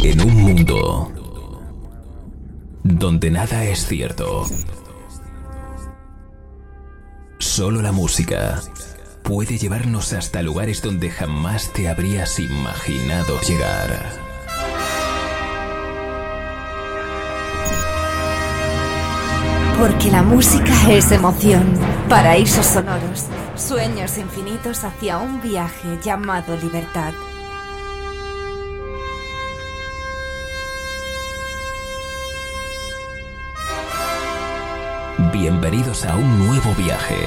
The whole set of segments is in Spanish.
En un mundo donde nada es cierto, solo la música puede llevarnos hasta lugares donde jamás te habrías imaginado llegar. Porque la música es emoción, paraísos sonoros, sueños infinitos hacia un viaje llamado libertad. Bienvenidos a un nuevo viaje.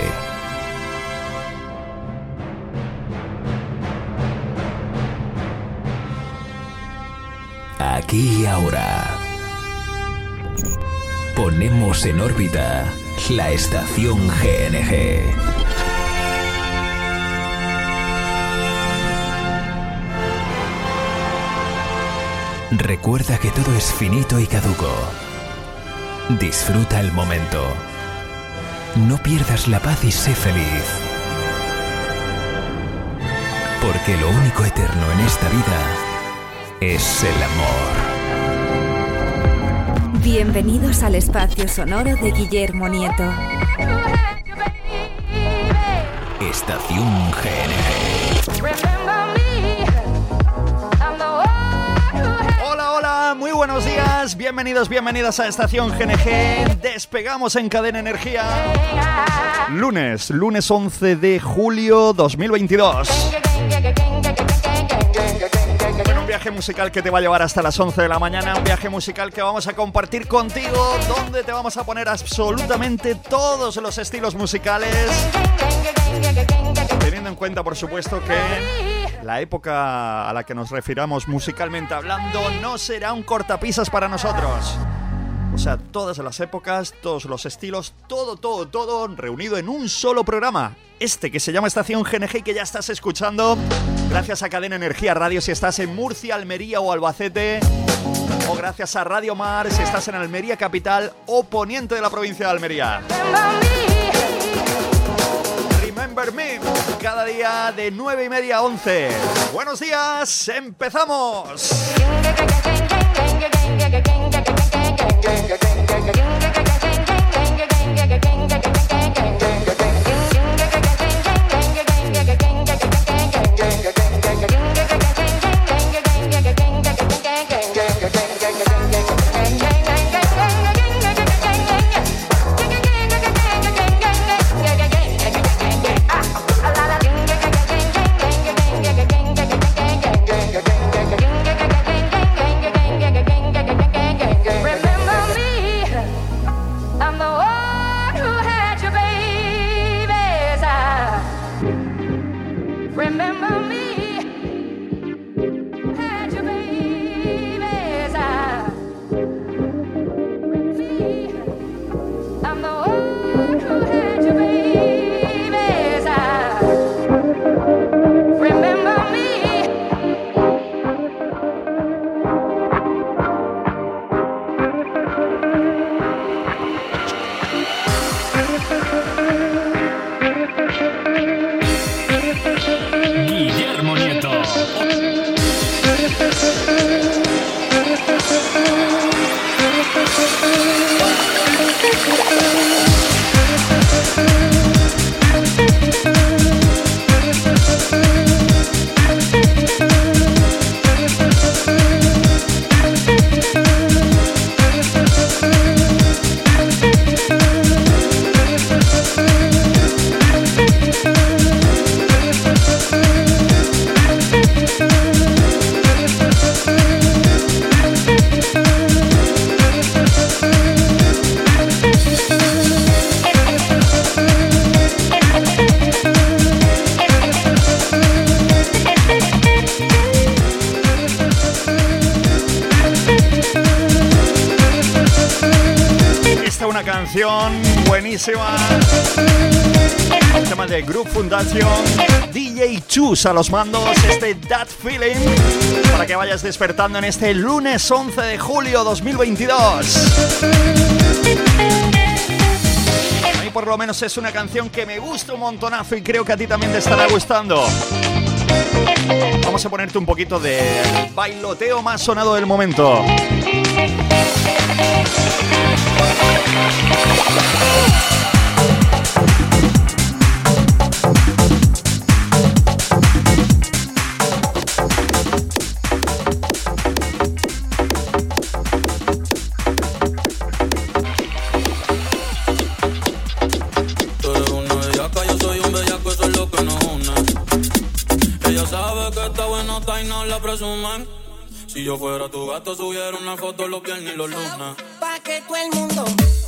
Aquí y ahora ponemos en órbita la estación GNG. Recuerda que todo es finito y caduco. Disfruta el momento. No pierdas la paz y sé feliz. Porque lo único eterno en esta vida es el amor. Bienvenidos al espacio sonoro de Guillermo Nieto. Estación GNG. Muy buenos días, bienvenidas a Estación GNG. Despegamos en Cadena Energía. Lunes 11 de julio 2022. Bueno, un viaje musical que te va a llevar hasta las 11 de la mañana. Un viaje musical que vamos a compartir contigo, donde te vamos a poner absolutamente todos los estilos musicales, teniendo en cuenta, por supuesto, que la época a la que nos refiramos musicalmente hablando no será un cortapisas para nosotros. O sea, todas las épocas, todos los estilos, todo reunido en un solo programa. Este que se llama Estación GNG y que ya estás escuchando gracias a Cadena Energía Radio si estás en Murcia, Almería o Albacete, o gracias a Radio Mar si estás en Almería capital o poniente de la provincia de Almería. Remember Me, cada día de 9:30 a 11. Buenos días, empezamos. Buenísima. El tema de Group Foundation, DJ Chus a los mandos, That Feeling, para que vayas despertando en este lunes 11 de julio 2022. A mí por lo menos es una canción que me gusta un montonazo y creo que a ti también te estará gustando. Vamos vamos a ponerte un poquito del bailoteo más sonado del momento. Y no la presuman. Si yo fuera tu gato, subiera una foto los viernes y los lunes. Pa' que todo el mundo.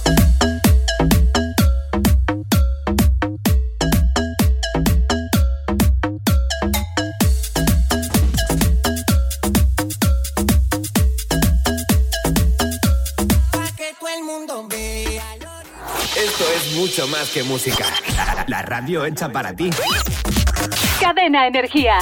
Pa' que todo el mundo vea. Esto es mucho más que música. La radio hecha para ti. Cadena Energía.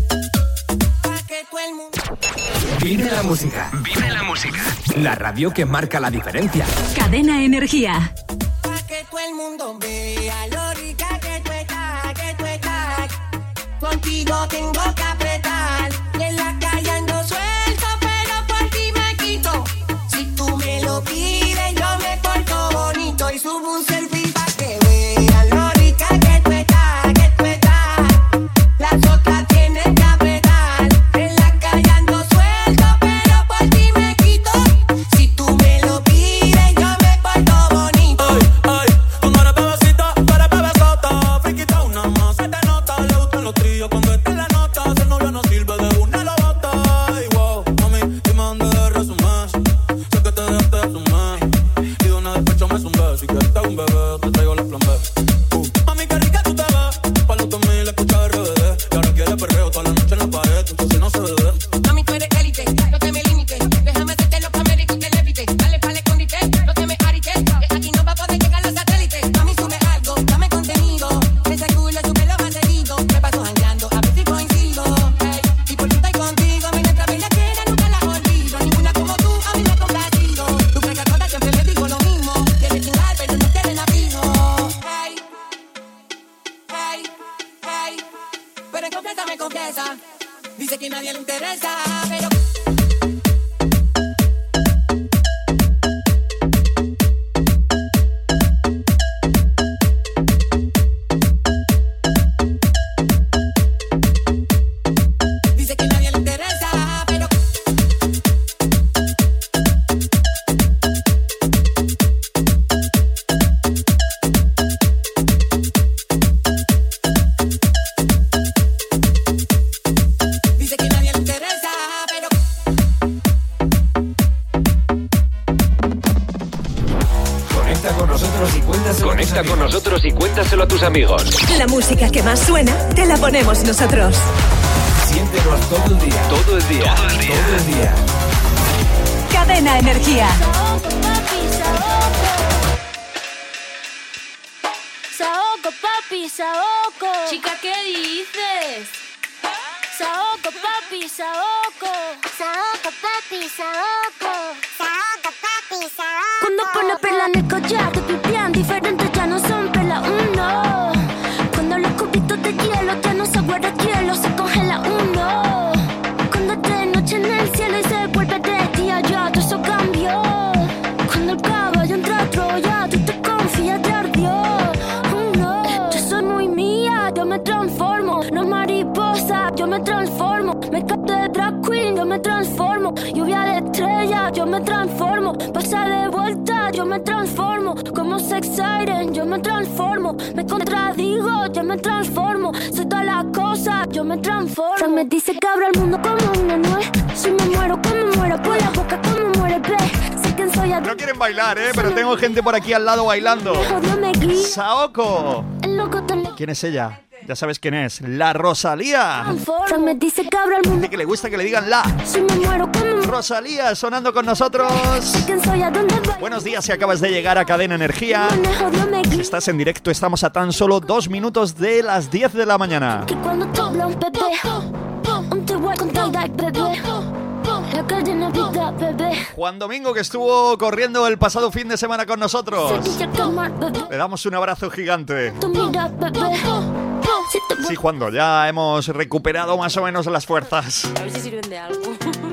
Vive la música. Vive la música. La radio que marca la diferencia. Cadena Energía. Pa' que todo el mundo vea lo rica que tú estás. Contigo tengo que apretar. Y en la calle ando suelto, pero por ti me quito. Si tú me lo pides, yo me porto bonito. Y subo un selfie pa' que vean lo rica que tú estás. Las otras tienen que apretar. En la calle ando suelto, pero por ti me quito. Si tú me lo pides, yo me porto bonito. Ay, tú no eres bebecita, tú eres bebesota. Friquita una más, se te nota. Le gustan los trillos cuando está en la nota. Ser novio no sirve, de una lo bota. Ay, wow, mami, dime dónde de resumir. Sé que te dejaste de asumir. Y de una despecho me zumbé. Si quieres te hago un bebé, te traigo la plan B. Mami, qué rica tú te ves. Pa' los 2000 escucha RBD. Y ahora quiere perreo toda la noche en la pared. Entonces no se ve. Mami, tú eres élite, no te me limites. Déjame hacerte los pameles y tú te levites. Dale pa'le escondite, no te me arites. Que aquí no va a poder llegar los satélites. Mami, sube algo, dame contenido. Ese culo sube lo más seguido. Me paso jangueando, a ver si coincido. Hey, y por qué estoy contigo, mi letra bella quiera, nunca la olvido. Ninguna como tú, a mí me ha complacido. Tú crees que a todas siempre le digo lo mismo. Quieres chingar, pero no quieres navio. Hey, hey, hey. Pero en confianza me confiesa. Dice que nadie le interesa, pero... Dice que nadie le interesa, pero... Dice que nadie le interesa, pero... Conecta con nosotros y cuéntaselo. Conecta con nosotros y cuéntaselo a tus amigos. La música que más suena, te la ponemos nosotros. Siéntenos todo el día. Todo el día. Todo el día. Cadena Energía. Saoco, papi, saoco. Chica, ¿qué dices? Saoco, papi, saoco. Saoco, papi, saoco. Saoco, papi, saoco. Cuando pone perla en el collar, te pipián diferentes, ya no son perla uno. Cuando los cubitos de hielo ya no se guarda hielo, se congela uno. Cuando es de noche en el cielo y se vuelve de día, ya todo eso cambió. Cuando el caballo entra a Troya, tú te confías, te ardió. Yo soy muy mía, yo me transformo. No es mariposa, yo me transformo. Me capto de drag queen, yo me transformo. Lluvia de estrella, yo me transformo. Pasa de vuelta, yo me transformo. Como sex siren, yo me transformo. Me contradigo, yo me transformo. Soy todas las cosas, yo me transformo. Se me dice que abro el mundo como una nuez. Si me muero, como muero, por la boca como muere, ve. Sé quién soy. No quieren bailar, pero tengo gente por aquí al lado bailando. Saoko. ¿Quién es ella? Ya sabes quién es. La Rosalía. Se me dice que abro el mundo. Dice que le gusta que le digan la. Si me muero, como Rosalía sonando con nosotros. quién soy, a dónde voy. Buenos días si acabas de llegar a Cadena Energía. Si estás en directo, estamos a tan solo 2 minutos de las 10 de la mañana. Que cuando te habla un bebé, un te voy con tal bebé. La cadena vida, bebé. Juan Domingo, que estuvo corriendo el pasado fin de semana con nosotros. Sevilla, calmar, bebé. Le damos un abrazo gigante. Tú mira, bebé. Sí, cuando ya hemos recuperado más o menos las fuerzas. A ver si sirven de algo.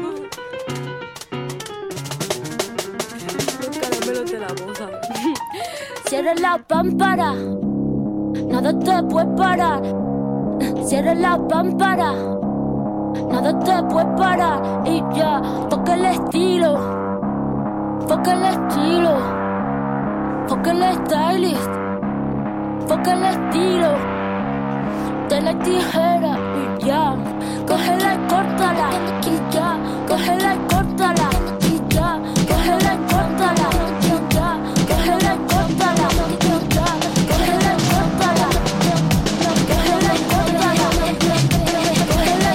Los caramelos de la boda. Cierra la pámpara, nada te puede parar. Cierra la pámpara, nada te puede parar. Y ya, toca el estilo, toca el estilo, toca el stylist, toca el estilo. De la tijera y ya, cógela y córtala. Y ya, cógela y córtala. Y ya, cógela y córtala. Y ya, cógela y córtala. Y ya, cógela y córtala. Cógela y córtala. Cógela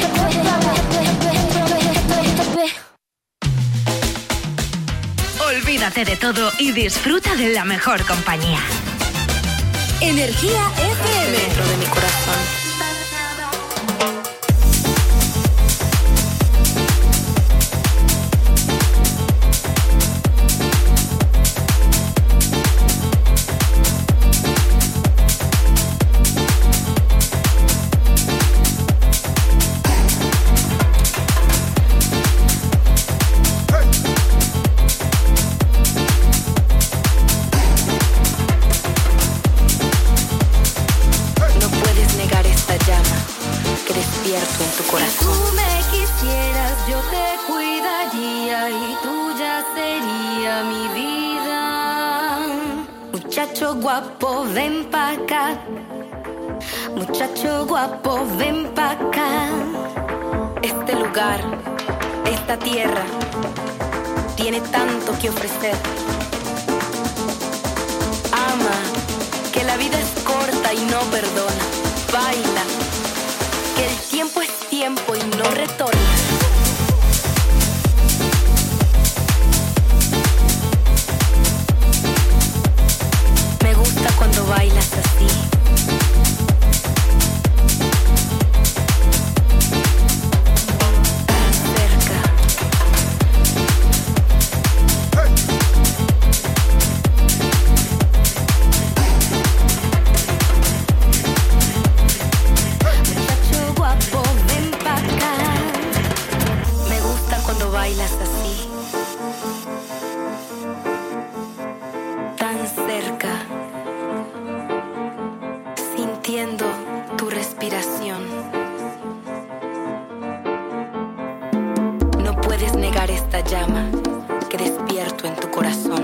y córtala. Olvídate de todo y disfruta de la mejor compañía. Energía FM. Dentro de mi corazón. Muchacho guapo, ven pa' acá. Muchacho guapo, ven pa' acá. Este lugar, esta tierra, tiene tanto que ofrecer. Ama, que la vida es corta y no perdona. Baila, que el tiempo es tiempo y no retorna. Cuando bailas así, cerca. Muchacho guapo, ven pa' acá. Me gusta cuando bailas así, tan cerca. Sintiendo tu respiración. No puedes negar esta llama que despierto en tu corazón.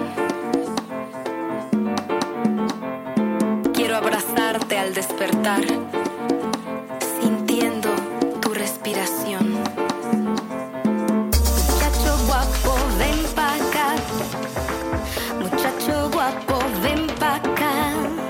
Quiero abrazarte al despertar, sintiendo tu respiración. Muchacho guapo, ven pa' acá. Muchacho guapo, ven pa' acá.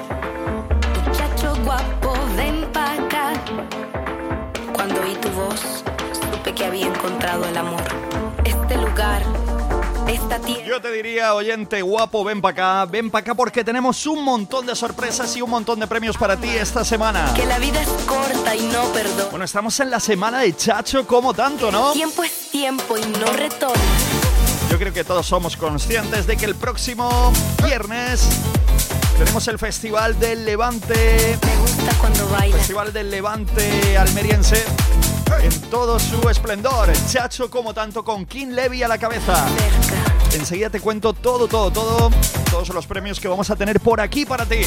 Guapo, ven pa' acá. Cuando oí tu voz, supe que había encontrado el amor. Este lugar, esta tierra. Yo te diría, oyente guapo, ven pa' acá porque tenemos un montón de sorpresas y un montón de premios para ti esta semana. Que la vida es corta y no perdona. Bueno, estamos en la semana de Chacho como tanto, ¿no? Tiempo es tiempo y no retorna. Yo creo que todos somos conscientes de que el próximo viernes tenemos el Festival del Levante. Me gusta cuando bailas. Festival del Levante almeriense en todo su esplendor. Chacho como tanto con King Levy a la cabeza. Cerca. Enseguida te cuento todos los premios que vamos a tener por aquí para ti.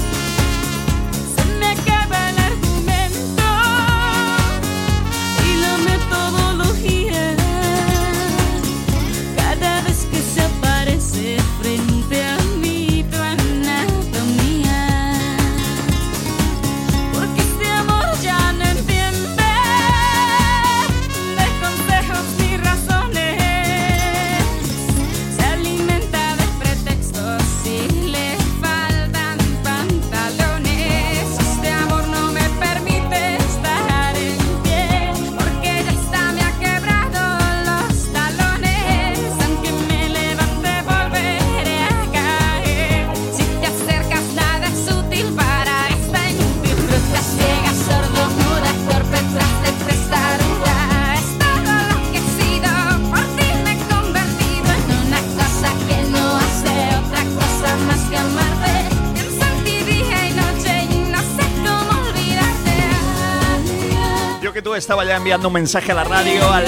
Se me acaba el argumento y lo Edu estaba ya enviando un mensaje a la radio al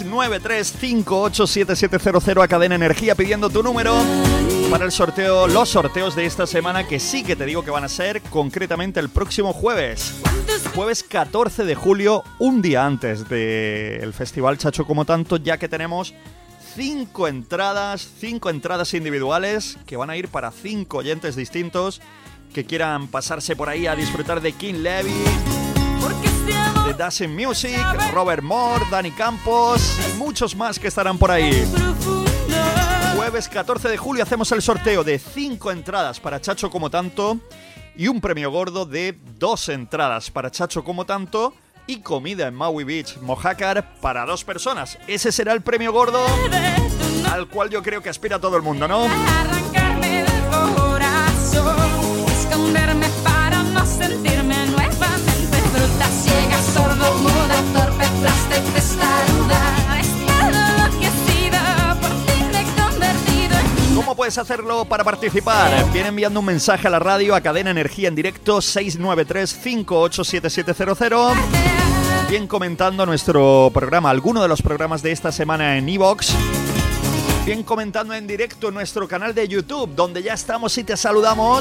693-587700 a Cadena Energía pidiendo tu número para el sorteo, los sorteos de esta semana, que sí que te digo que van a ser concretamente el próximo jueves 14 de julio, un día antes del Festival Chacho Como Tanto, ya que tenemos 5 entradas individuales que van a ir para 5 oyentes distintos que quieran pasarse por ahí a disfrutar de King Levy, de Dancing Music, Robert Moore, Dani Campos y muchos más que estarán por ahí. Jueves 14 de julio hacemos el sorteo de 5 entradas para Chacho Como Tanto y un premio gordo de 2 entradas para Chacho Como Tanto y comida en Maui Beach Mojácar para 2 personas. Ese será el premio gordo al cual yo creo que aspira todo el mundo, ¿no? Arrancarme del corazón, esconderme para no sentirme nuevamente bruta, ciega, sordo, muda, torpe, plástica, testaruda. Es todo lo que he sido, por ti me he convertido en... ¿Cómo puedes hacerlo para participar? Viene enviando un mensaje a la radio, a Cadena Energía en directo, 693-587700. Bien comentando nuestro programa, alguno de los programas de esta semana en iVoox. Bien comentando en directo en nuestro canal de YouTube, donde ya estamos y te saludamos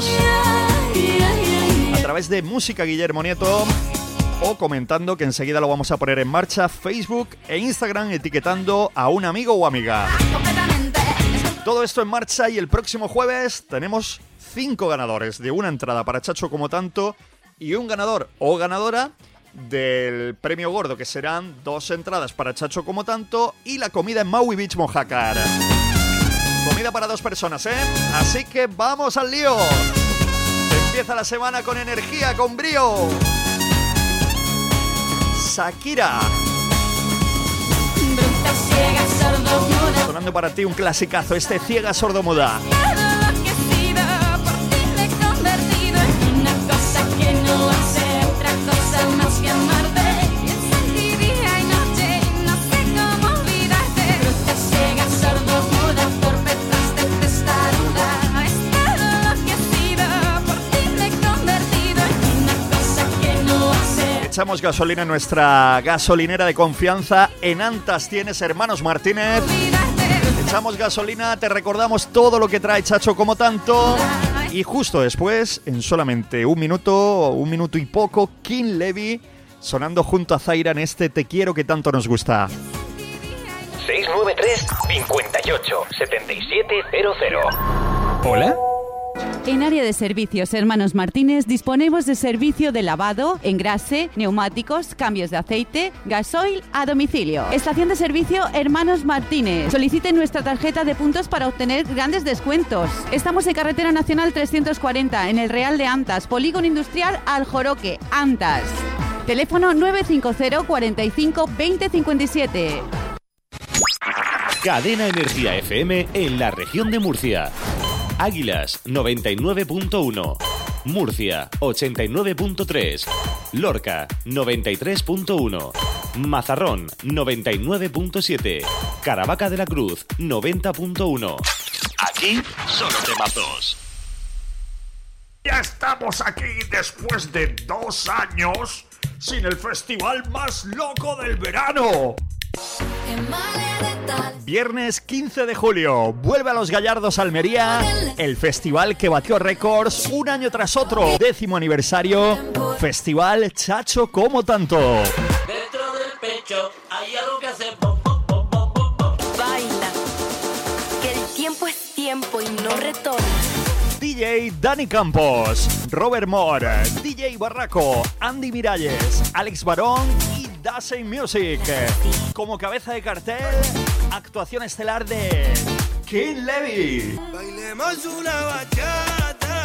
a través de Música Guillermo Nieto, o comentando, que enseguida lo vamos a poner en marcha, Facebook e Instagram, etiquetando a un amigo o amiga. Todo esto en marcha, y el próximo jueves tenemos 5 ganadores de una entrada para Chacho Como Tanto y un ganador o ganadora del premio gordo, que serán 2 entradas para Chacho Como Tanto y la comida en Maui Beach Mojácar. Comida para 2 personas, ¿eh? Así que vamos al lío. Empieza la semana con energía, con brío. Shakira. Bruta, ciega, sordo, muda. Sonando para ti un clasicazo, este Ciega Sordomuda. Todo lo que he sido, por ti me he convertido en una cosa que no hace otra cosa más que amarte. Pienso en ti día y noche, no sé cómo olvidarte. Bruta, ciega, sordo, muda, torpe, plástica, testaruda. Es todo lo que he sido, por ti me he convertido en una cosa que no hace. Echamos gasolina en nuestra gasolinera de confianza. En Antas tienes Hermanos Martínez. Echamos gasolina, te recordamos todo lo que trae Chacho Como Tanto. Y justo después, en solamente un minuto y poco, King Levy sonando junto a Zaira en este Te Quiero que tanto nos gusta. 693-58-7700. ¿Hola? En área de servicios Hermanos Martínez disponemos de servicio de lavado, engrase, neumáticos, cambios de aceite, gasoil a domicilio. Estación de servicio Hermanos Martínez. Solicite nuestra tarjeta de puntos para obtener grandes descuentos. Estamos en Carretera Nacional 340, en el Real de Antas, Polígono Industrial Aljoroque, Antas. Teléfono 950 45 20 57. Cadena Energía FM en la región de Murcia. Águilas 99.1, Murcia 89.3, Lorca 93.1, Mazarrón 99.7, Caravaca de la Cruz 90.1. Aquí solo temazos. Ya estamos aquí después de 2 años sin el festival más loco del verano. Viernes 15 de julio, vuelve a Los Gallardos Almería, el festival que batió récords un año tras otro. 10º aniversario, Festival Chacho Como Tanto. Dentro del pecho hay algo que hace pop, pop, pop, pop, pop. Baila, que el tiempo es tiempo y no retorna. DJ Dani Campos, Robert Moore, DJ Barraco, Andy Miralles, Alex Barón y Dancing Music. Como cabeza de cartel, actuación estelar de King Levy. Bailemos una bachata.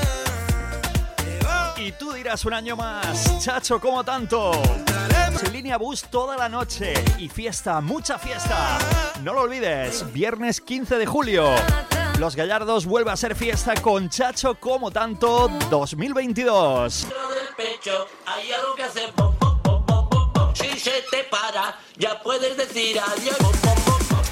Y tú dirás, un año más, Chacho Como Tanto. Sin línea bus toda la noche y fiesta, mucha fiesta. No lo olvides, viernes 15 de julio. Los Gallardos vuelve a ser fiesta con Chacho Como Tanto 2022. Dentro del pecho hay algo que hace pop, pop, pop, pop, pop, pop. Si se te para, ya puedes decir adiós. Pop, pop, pop, pop.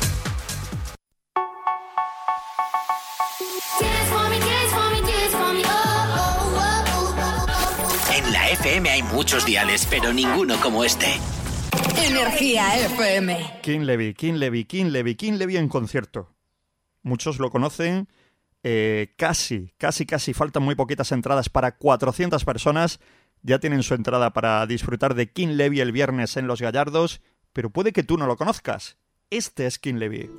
En la FM hay muchos diales, pero ninguno como este. Energía FM. King Levy en concierto. Muchos lo conocen. Casi. Faltan muy poquitas entradas para 400 personas. Ya tienen su entrada para disfrutar de King Levy el viernes en Los Gallardos. Pero puede que tú no lo conozcas. Este es King Levy.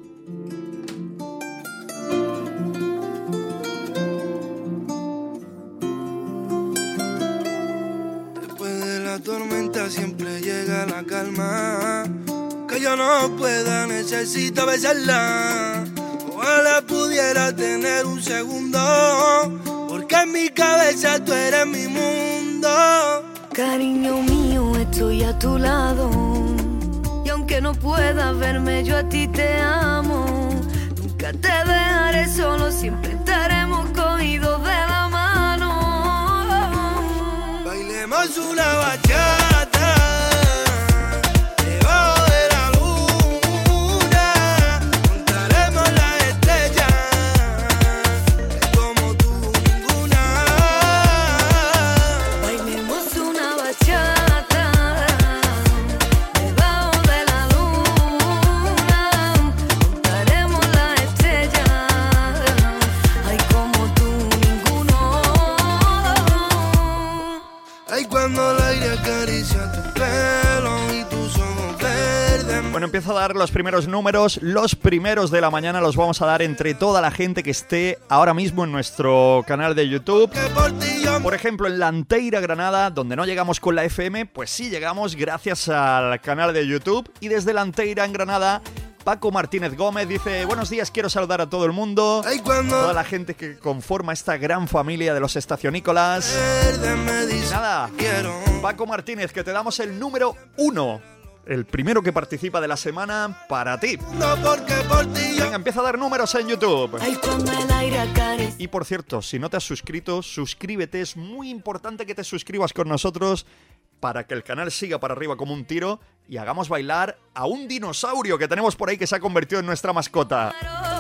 Después de la tormenta siempre llega la calma. Que yo no pueda, necesito besarla. Ojalá pudiera tener un segundo, porque en mi cabeza tú eres mi mundo. Cariño mío, estoy a tu lado. Y aunque no puedas verme, yo a ti te amo. Nunca te dejaré solo, siempre estaremos cogidos de la mano. Bailemos una bachata. Bueno, empiezo a dar los primeros números. Los primeros de la mañana los vamos a dar entre toda la gente que esté ahora mismo en nuestro canal de YouTube. Por ejemplo, en Lanteira, Granada, donde no llegamos con la FM, pues sí llegamos gracias al canal de YouTube. Y desde Lanteira, en Granada, Paco Martínez Gómez dice: buenos días, quiero saludar a todo el mundo, toda la gente que conforma esta gran familia de los estacionícolas. Nada, Paco Martínez, que te damos el número 1. El primero que participa de la semana para ti. Venga, empieza a dar números en YouTube. Y por cierto, si no te has suscrito, suscríbete. Es muy importante que te suscribas con nosotros para que el canal siga para arriba como un tiro y hagamos bailar a un dinosaurio que tenemos por ahí que se ha convertido en nuestra mascota.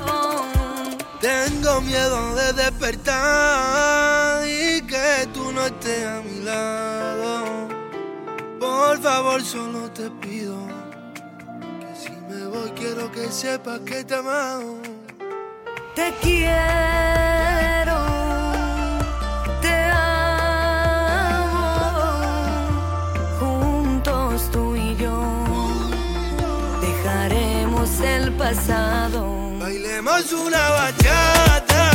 Tengo miedo de despertar y que tú no estés a mi lado. Por favor, solo te pido que si me voy quiero que sepas que te amo. Te quiero, te amo. Juntos tú y yo dejaremos el pasado. Bailemos una bachata.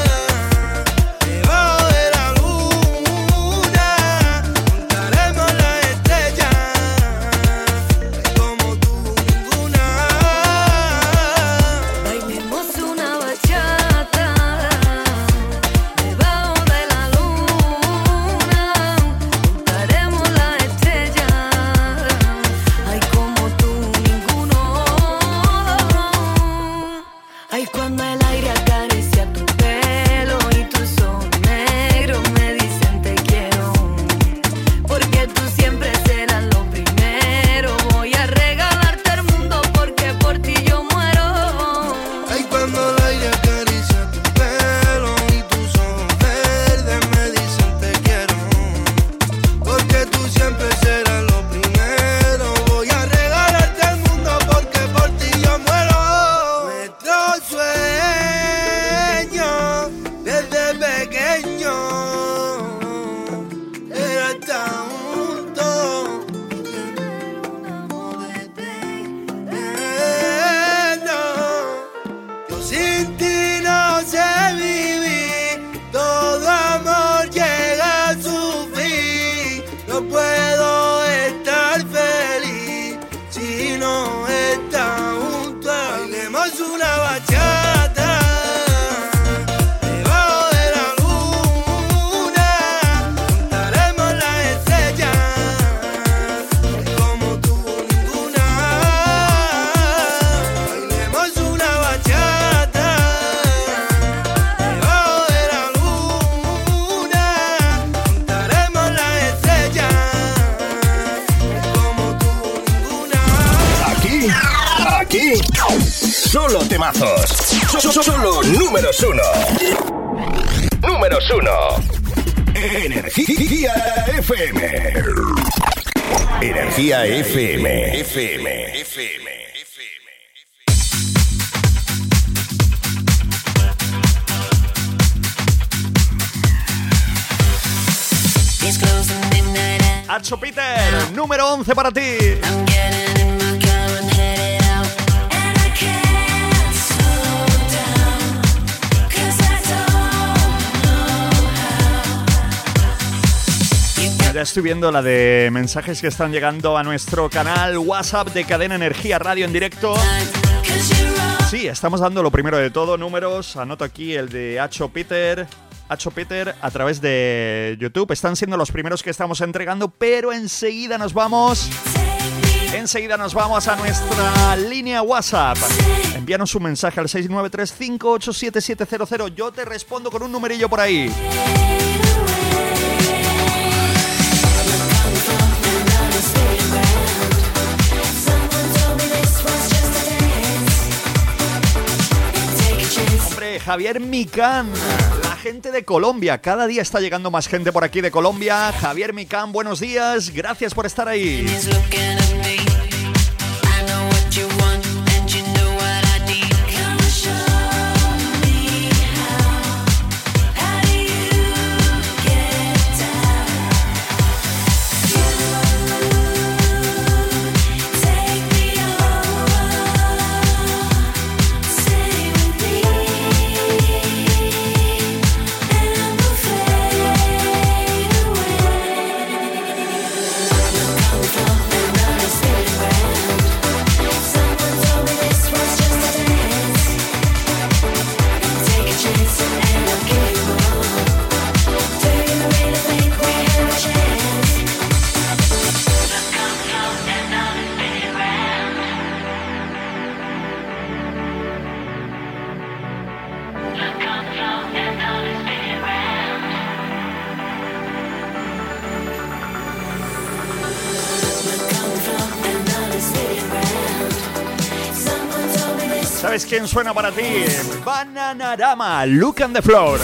Cuando el aire acaricia tu pelo y tus ojos negros me dicen te quiero, porque tú siempre serás lo primero. Voy a regalarte el mundo porque por ti yo muero. Ay, cuando el aire acaricia tu pelo y tus ojos verdes me dicen te quiero, porque tú siempre serás lo primero. Voy a regalarte el mundo porque por ti yo muero. Sueño desde pequeño era estar juntos, yo sin ti no sé vivir, todo amor llega a su fin, no puedo estar feliz si no estás juntos. Bailemos una bachata. Solo temazos. Solo números uno. Números uno. Energía FM. Energía FM. Acho Peter, número 11 para ti. Ya estoy viendo la de mensajes que están llegando a nuestro canal WhatsApp de Cadena Energía Radio en directo. Sí, estamos dando lo primero de todo, números. Anoto aquí el de Acho Peter a través de YouTube. Están siendo los primeros que estamos entregando, pero enseguida nos vamos a nuestra línea WhatsApp. Envíanos un mensaje al 693587700. Yo te respondo con un numerillo por ahí. Hombre, Javier Micán, la gente de Colombia. Cada día está llegando más gente por aquí de Colombia. Javier Micán, buenos días. Gracias por estar ahí. ¿Sabes quién suena para ti? Bananarama, Look on the Floor.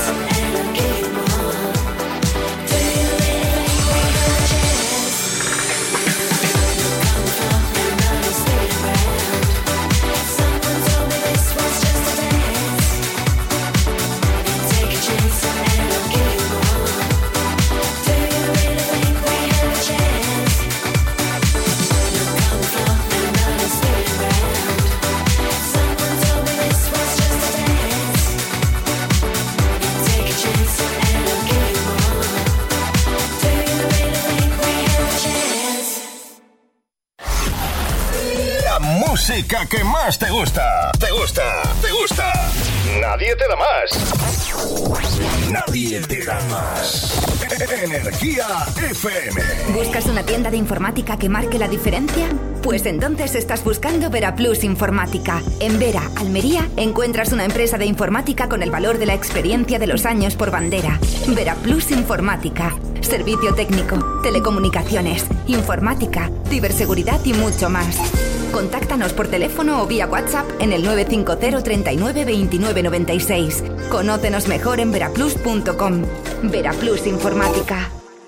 Música que más te gusta. Te gusta. Nadie te da más. Nadie te da más. Energía FM. ¿Buscas una tienda de informática que marque la diferencia? Pues entonces estás buscando Veraplus Informática. En Vera, Almería, encuentras una empresa de informática con el valor de la experiencia de los años por bandera. Veraplus Informática. Servicio técnico, telecomunicaciones, informática, ciberseguridad y mucho más. Contáctanos por teléfono o vía WhatsApp en el 950 39 29 96. Conócenos mejor en veraplus.com. Veraplus Informática.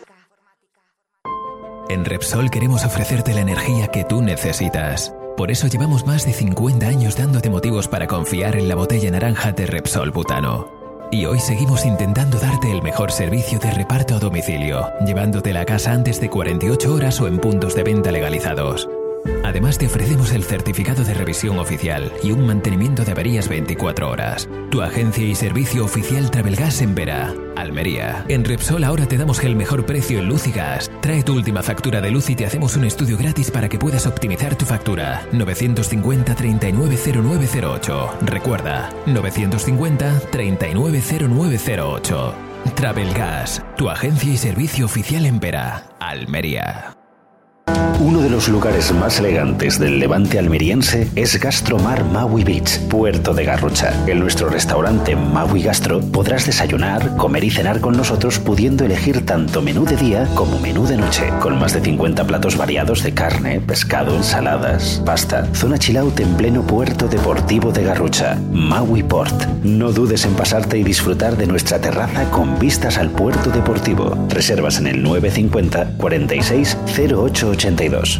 En Repsol queremos ofrecerte la energía que tú necesitas. Por eso llevamos más de 50 años dándote motivos para confiar en la botella naranja de Repsol Butano. Y hoy seguimos intentando darte el mejor servicio de reparto a domicilio, llevándotela a casa antes de 48 horas o en puntos de venta legalizados. Además te ofrecemos el certificado de revisión oficial y un mantenimiento de averías 24 horas. Tu agencia y servicio oficial Travelgas en Vera, Almería. En Repsol ahora te damos el mejor precio en luz y gas. Trae tu última factura de luz y te hacemos un estudio gratis para que puedas optimizar tu factura. 950 390908. Recuerda, 950 390908. Travelgas, tu agencia y servicio oficial en Vera, Almería. Uno de los lugares más elegantes del levante almeriense es Gastromar Maui Beach, Puerto de Garrucha. En nuestro restaurante Maui Gastro podrás desayunar, comer y cenar con nosotros, pudiendo elegir tanto menú de día como menú de noche, con más de 50 platos variados de carne, pescado, ensaladas, pasta. Zona chill out en pleno Puerto Deportivo de Garrucha, Maui Port. No dudes en pasarte y disfrutar de nuestra terraza con vistas al Puerto Deportivo. Reservas en el 950 46 08 86. 92.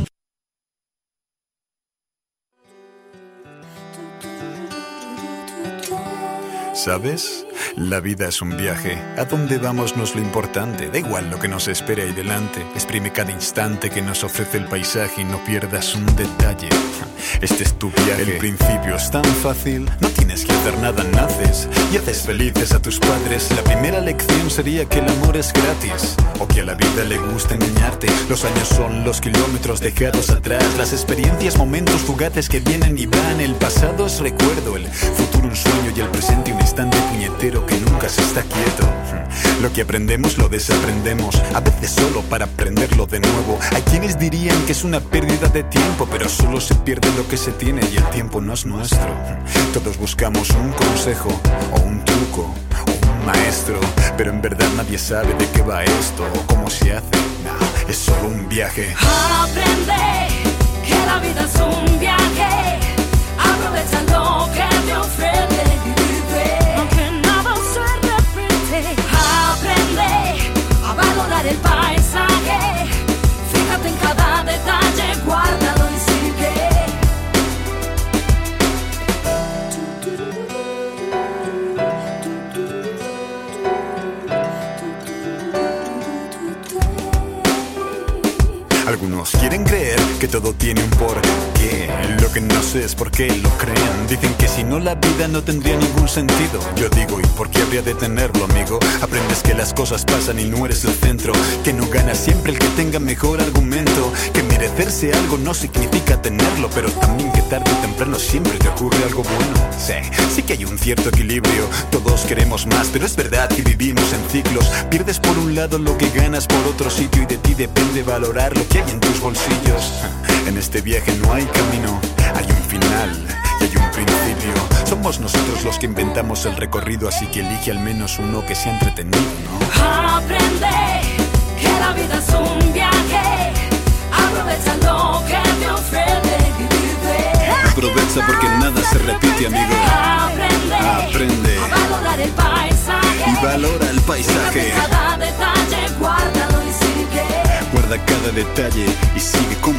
¿Sabes? La vida es un viaje. A dónde vamos no es lo importante. Da igual lo que nos espera ahí delante. Exprime cada instante que nos ofrece el paisaje y no pierdas un detalle. Este es tu viaje. El principio es tan fácil. No tienes que hacer nada, naces y haces felices a tus padres. La primera lección sería que el amor es gratis, o que a la vida le gusta engañarte. Los años son los kilómetros dejados atrás. Las experiencias, momentos fugaces que vienen y van. El pasado es recuerdo, el futuro un sueño y el presente un instante puñetero que nunca se está quieto. Lo que aprendemos lo desaprendemos, a veces solo para aprenderlo de nuevo. Hay quienes dirían que es una pérdida de tiempo, pero solo se pierde lo que se tiene y el tiempo no es nuestro. Todos buscamos un consejo o un truco o un maestro, pero en verdad nadie sabe de qué va esto o cómo se hace. Nah, es solo un viaje. Aprende que la vida es un viaje. Aprovecha lo que te ofrece y vive, aunque nada se repite. Aprende a valorar el paisaje. Fíjate en cada detalle, guárdalo y sigue. Algunos quieren creer que todo tiene un porqué. Lo que no sé es por qué lo creen. Dicen que si no la vida no tendría ningún sentido. Yo digo, ¿y por qué habría de tenerlo, amigo? Aprendes que las cosas pasan y no eres el centro, que no gana siempre el que tenga mejor argumento, que merecerse algo no significa tenerlo, pero también que tarde o temprano siempre te ocurre algo bueno. Sí que hay un cierto equilibrio. Todos queremos más, pero es verdad que vivimos en ciclos. Pierdes por un lado lo que ganas por otro sitio y de ti depende valorar lo que hay en tus bolsillos. En este viaje no hay camino, hay un final y hay un principio. Somos nosotros los que inventamos el recorrido, así que elige al menos uno que sea entretenido, ¿no? Aprende que la vida es un viaje. Aprovecha lo que te ofrece y vive. Aprovecha porque nada se repite, amigo. Aprende a valorar el paisaje. Y valora el paisaje. Cada detalle, guárdalo y sigue. Guarda cada detalle y sigue como.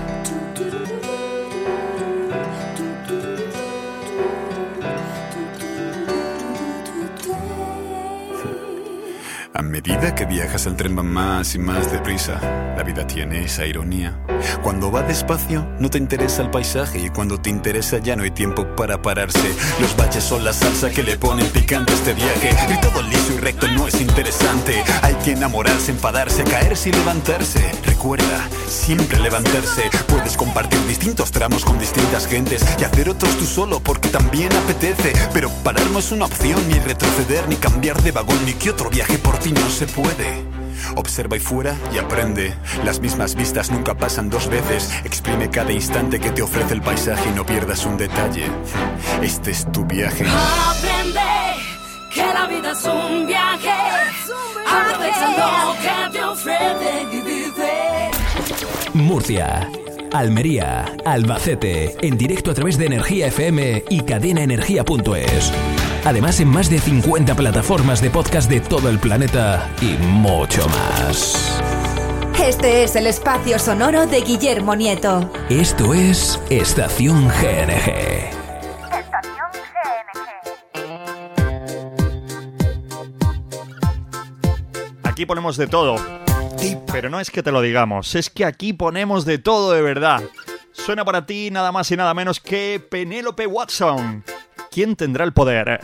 A medida que viajas el tren va más y más deprisa. La vida tiene esa ironía. Cuando va despacio no te interesa el paisaje, y cuando te interesa ya no hay tiempo para pararse. Los baches son la salsa que le ponen picante a este viaje, y todo liso y recto no es interesante. Hay que enamorarse, enfadarse, caerse y levantarse. Recuerda, siempre levantarse. Puedes compartir distintos tramos con distintas gentes y hacer otros tú solo porque también apetece. Pero parar no es una opción, ni retroceder, ni cambiar de vagón, ni que otro viaje por ti no se puede. Observa ahí fuera y aprende. Las mismas vistas nunca pasan dos veces. Exprime cada instante que te ofrece el paisaje y no pierdas un detalle. Este es tu viaje. Aprende que la vida es un viaje. Aprovecha lo que te ofrece y vive. Murcia, Almería, Albacete, en directo a través de Energía FM y cadenaenergia.es. Además, en más de 50 plataformas de podcast de todo el planeta y mucho más. Este es el espacio sonoro de Guillermo Nieto. Esto es Estación GNG. Aquí ponemos de todo. Pero no es que te lo digamos, es que aquí ponemos de todo de verdad. Suena para ti nada más y nada menos que Penélope Watson. ¿Quién tendrá el poder?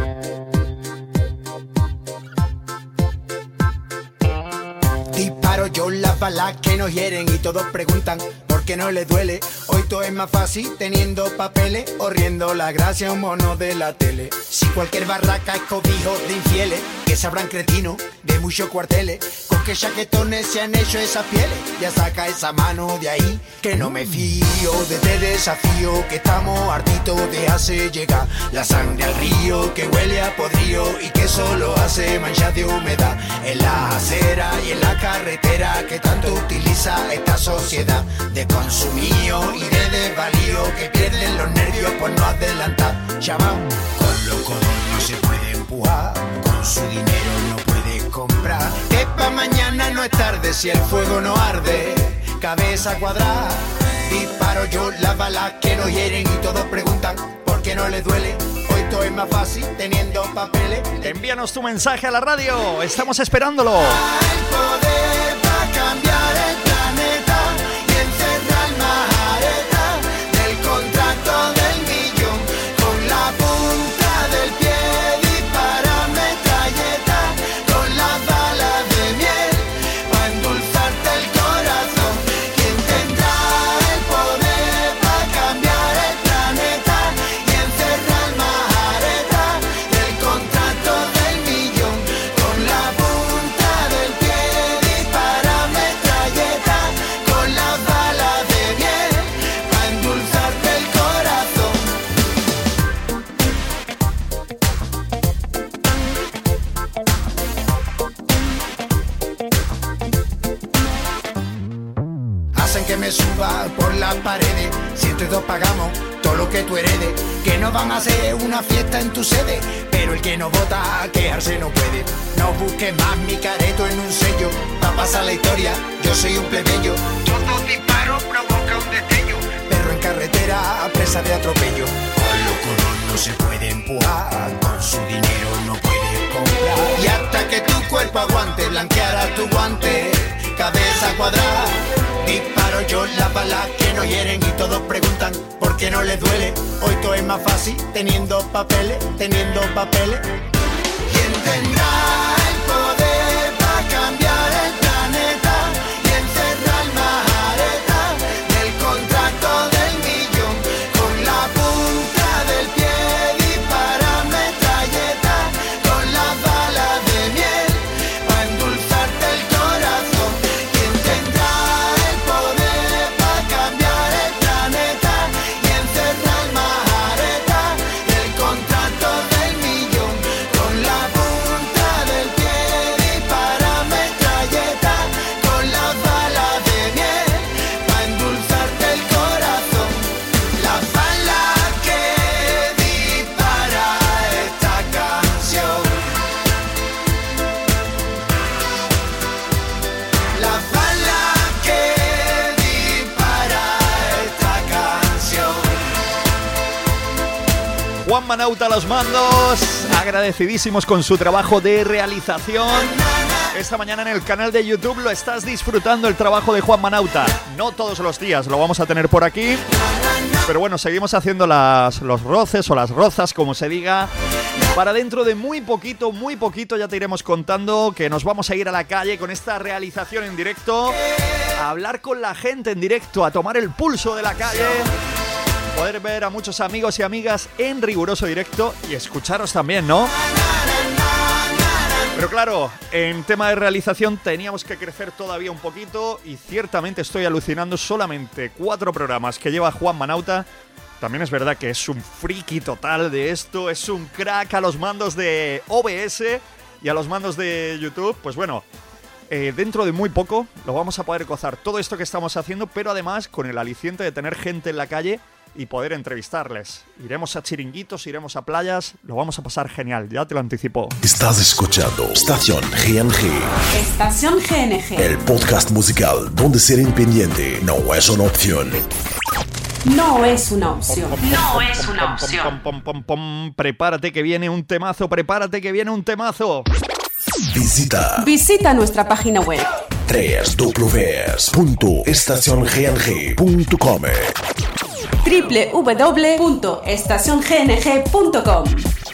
Disparo yo las balas que nos hieren y todos preguntan por qué no les duele. Hoy todo es más fácil teniendo papeles o riendo la gracia a un mono de la tele. Si cualquier barraca es cobijo de infieles, que sabrán cretinos de muchos cuarteles, con qué chaquetones se han hecho esas pieles. Ya saca esa mano de ahí, que no me fío de este desafío, que estamos hartitos de hacer llegar la sangre al río, que huele a podrío y que solo hace manchas de humedad en la acera y en la carretera que tanto utiliza esta sociedad de consumido y de desvalío, que pierden los nervios por no adelantar. Chaval, con los codos no se puede empujar, con su dinero no puede comprar, que pa' mañana no es tarde si el fuego no arde. cabeza cuadrada. Disparo yo las balas que no hieren y todos preguntan por qué no les duele. Hoy todo es más fácil teniendo papeles. Envíanos tu mensaje a la radio, estamos esperándolo. El poder va a cambiar el planeta y encerrar majaretas del contrato del millón. Con la punta del pie dispara metralleta, con las balas de miel para endulzarte el corazón. ¿Quién tendrá el poder para cambiar el planeta y encerrar majaretas del contrato del millón? Con la punta del pie dispara metralleta, con las balas de miel para endulzarte el corazón. Hacen que me suba por las paredes, si entre dos pagamos todo lo que tú heredes. Que no van a hacer una fiesta en tu sede, pero el que no vota a quejarse no puede. No busques más mi careto en un sello, pa' pasar la historia, yo soy un plebeyo. Todo disparo provoca un destello, perro en carretera, presa de atropello. Con lo color no se puede empujar, con su dinero no puede comprar. Y hasta que tu cuerpo aguante, blanqueará tu guante, cabeza cuadrada. Disparo yo las balas que no hieren y todos preguntan por qué no les duele. Hoy todo es más fácil teniendo papeles, teniendo papeles. ¿Quién tendrá el poder para cambiar el planeta y encerrar majaretas del contrato del millón? Con la punta del pie dispara metralleta, con las balas de miel para endulzarte el corazón. ¿Quién tendrá el poder para cambiar el planeta y encerrar majaretas del contrato del millón? Con la punta del pie dispara metralleta, con las balas de miel para endulzarte el corazón. Las balas que dispara esta canción. Las balas que dispara esta canción. Juan Manauta a los mandos, agradecidísimos con su trabajo de realización. Esta mañana en el canal de YouTube lo estás disfrutando el trabajo de Juan Manauta. No todos los días lo vamos a tener por aquí, pero bueno, seguimos haciendo los roces o las rozas, como se diga. Para dentro de muy poquito ya te iremos contando que nos vamos a ir a la calle con esta realización en directo, a hablar con la gente en directo, a tomar el pulso de la calle, poder ver a muchos amigos y amigas en riguroso directo y escucharos también, ¿no? Pero claro, en tema de realización teníamos que crecer todavía un poquito y ciertamente estoy alucinando. Solamente 4 programas que lleva Juan Manauta. También es verdad que es un friki total de esto, es un crack a los mandos de OBS y a los mandos de YouTube. Pues bueno, dentro de muy poco lo vamos a poder gozar todo esto que estamos haciendo, pero además con el aliciente de tener gente en la calle y poder entrevistarles. Iremos a chiringuitos, iremos a playas, lo vamos a pasar genial, ya te lo anticipo. Estás escuchando Estación GNG. Estación GNG. El podcast musical donde ser independiente no es una opción. No es una opción. No es una opción. Prepárate que viene un temazo, prepárate que viene un temazo. Visita nuestra página web www.estaciongng.com www.estaciongng.com.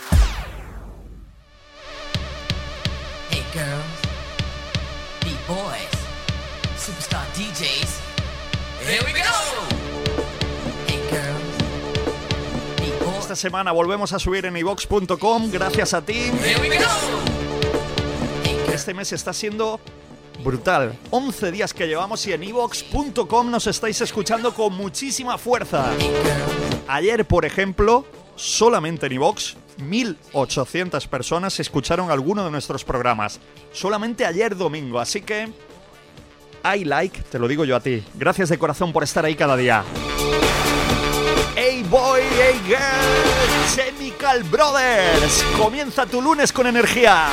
Hey girls, beat boys, superstar DJs, here we go. Hey girls, beat boys. Esta semana volvemos a subir en iVox.com, gracias a ti. Here we go. Este mes está siendo brutal. 11 días que llevamos y en iVox.com nos estáis escuchando con muchísima fuerza. Ayer, por ejemplo, solamente en iVox, 1.800 personas escucharon alguno de nuestros programas. Solamente ayer domingo, así que hay like, te lo digo yo a ti. Gracias de corazón por estar ahí cada día. Hey boy, hey girl, Chemical Brothers. Comienza tu lunes con energía.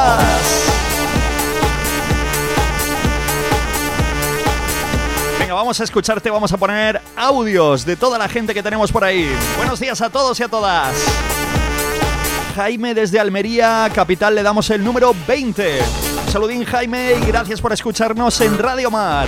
todas. Venga, vamos a escucharte, vamos a poner audios de toda la gente que tenemos por ahí. Buenos días a todos y a todas. Jaime desde Almería, capital, le damos el número 20. Un saludín, Jaime, y gracias por escucharnos en Radio Mar.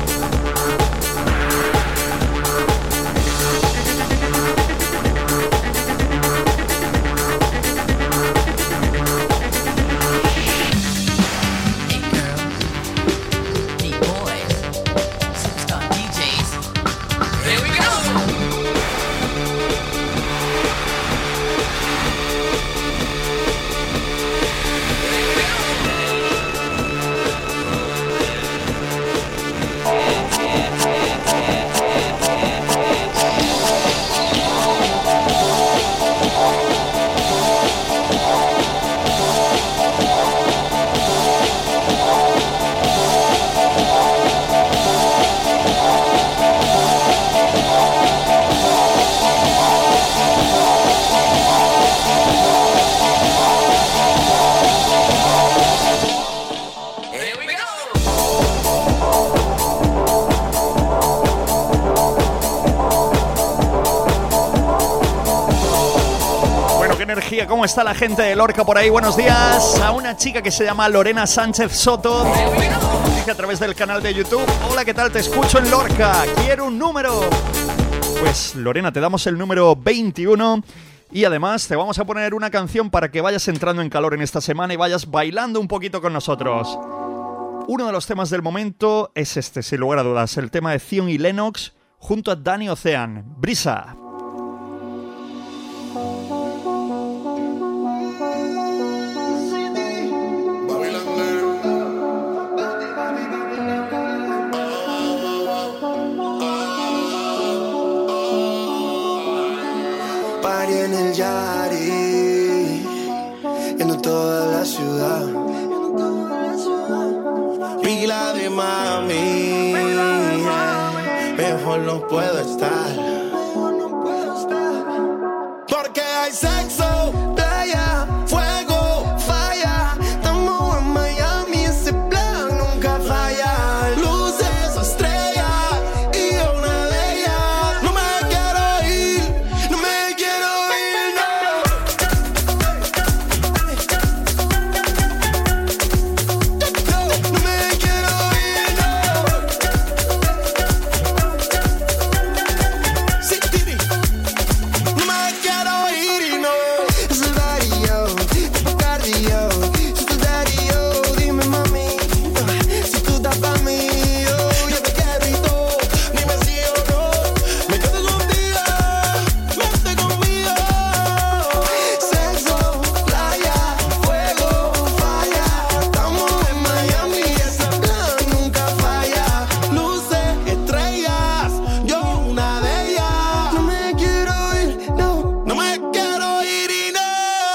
¿Cómo está la gente de Lorca por ahí? Buenos días. A una chica que se llama Lorena Sánchez Soto, dice a través del canal de YouTube: hola, ¿qué tal? Te escucho en Lorca, quiero un número. Pues Lorena, te damos el número 21 y además te vamos a poner una canción para que vayas entrando en calor en esta semana y vayas bailando un poquito con nosotros. Uno de los temas del momento es este, sin lugar a dudas, el tema de Zion y Lennox junto a Danny Ocean, Brisa. En el Yari, yendo toda la ciudad. Pila de mami, mejor no puedo estar. Porque hay sexo, playa, fuego, falla. Estamos en Miami, ese plan nunca falla. Luces, estrellas y una de ellas. No me quiero ir, no me quiero ir, no. No me quiero ir, no. Sí, Titi. No me quiero ir y no. Es el barrio, tipo cardio. Si tú darío, dime mami. Si tú das pa' mí, yo te quiero y todo. Dime sí o no. Me quedo contigo, vente conmigo. Sexo, playa, fuego, falla. Estamos en Miami, ese plan nunca falla. Luces, estrellas, yo una de ellas. No me quiero ir, no. No me quiero ir y no.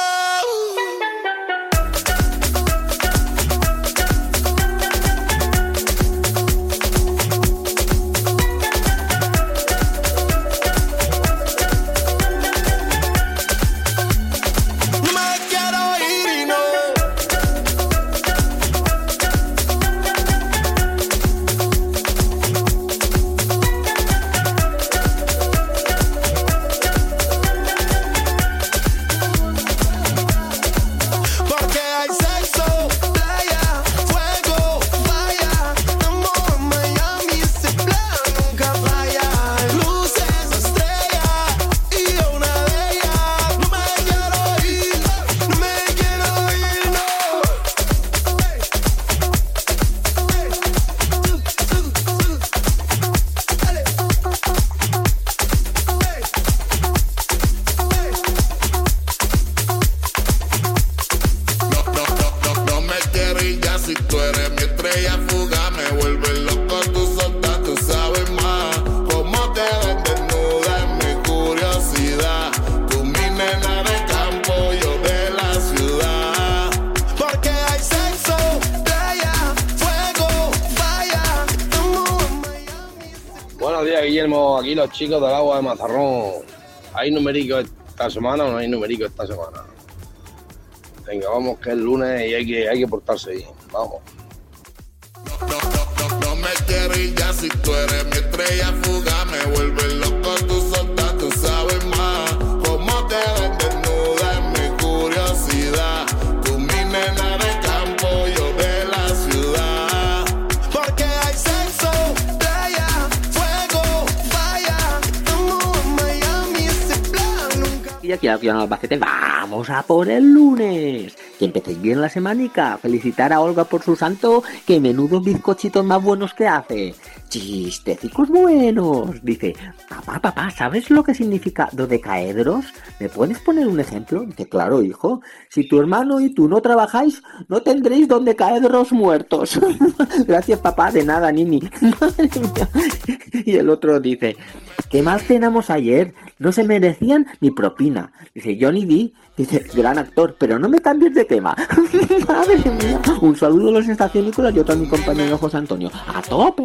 No me quiero ir y no. Porque hay sexo, playa, fuego, falla. Estamos en Miami, ese plan nunca falla. Luces, estrellas y una de ellas. No me quiero ir, no me quiero ir, no. No me quiero ir ya si tú eres mi estrella fugaz. Me vuelves loco, tú soltas, tú sabes más. Cómo te ves desnuda es mi curiosidad. Tú mi nena de campo, yo de la ciudad. Porque hay sexo, playa, fuego, falla. Estamos en Miami. Buenos días, Guillermo. Aquí los chicos del agua de Mazarrón. ¿Hay numerico esta semana o no hay numerico esta semana? Venga, vamos, que es lunes y hay que portarse bien. Vamos. No me quieres ir ya si tú eres mi estrella fugaz. Me vuelves loco, tú soltas, tú sabes más. Cómo te ves desnuda es mi curiosidad. Tú mi nena de campo, yo de la ciudad. Porque hay sexo, playa, fuego, falla. Estamos en Miami, ese plan nunca. Y aquí a Albacete, vamos a por el lunes. Que empecéis bien la semanica. Felicitar a Olga por su santo, que menudos bizcochitos más buenos que hace. Chistecicos buenos. Dice, papá, ¿sabes lo que significa dodecaedros? ¿Me puedes poner un ejemplo? Dice, claro, hijo. Si tu hermano y tú no trabajáis, no tendréis dodecaedros muertos. Gracias, papá, de nada, Nini. Madre mía. Y el otro dice, ¿qué mal cenamos ayer? No se merecían ni propina. Dice, Johnny D, dice, gran actor, pero no me cambies de tema. Madre mía. Un saludo a los estacionícolas y otro a mi compañero José Antonio. ¡A tope!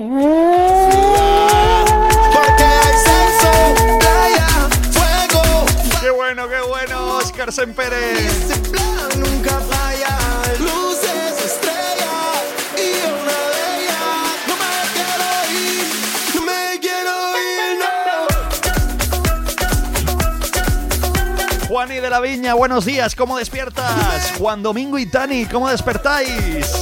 Porque hay sexo, playa, fuego. Qué bueno, Óscar Sempere. Ese plan nunca falla. Luces, estrellas y una de ellas. No me quiero ir, no me quiero ir, no. Juani de la Viña, buenos días, ¿cómo despiertas? Juan Domingo y Tani, ¿cómo despertáis?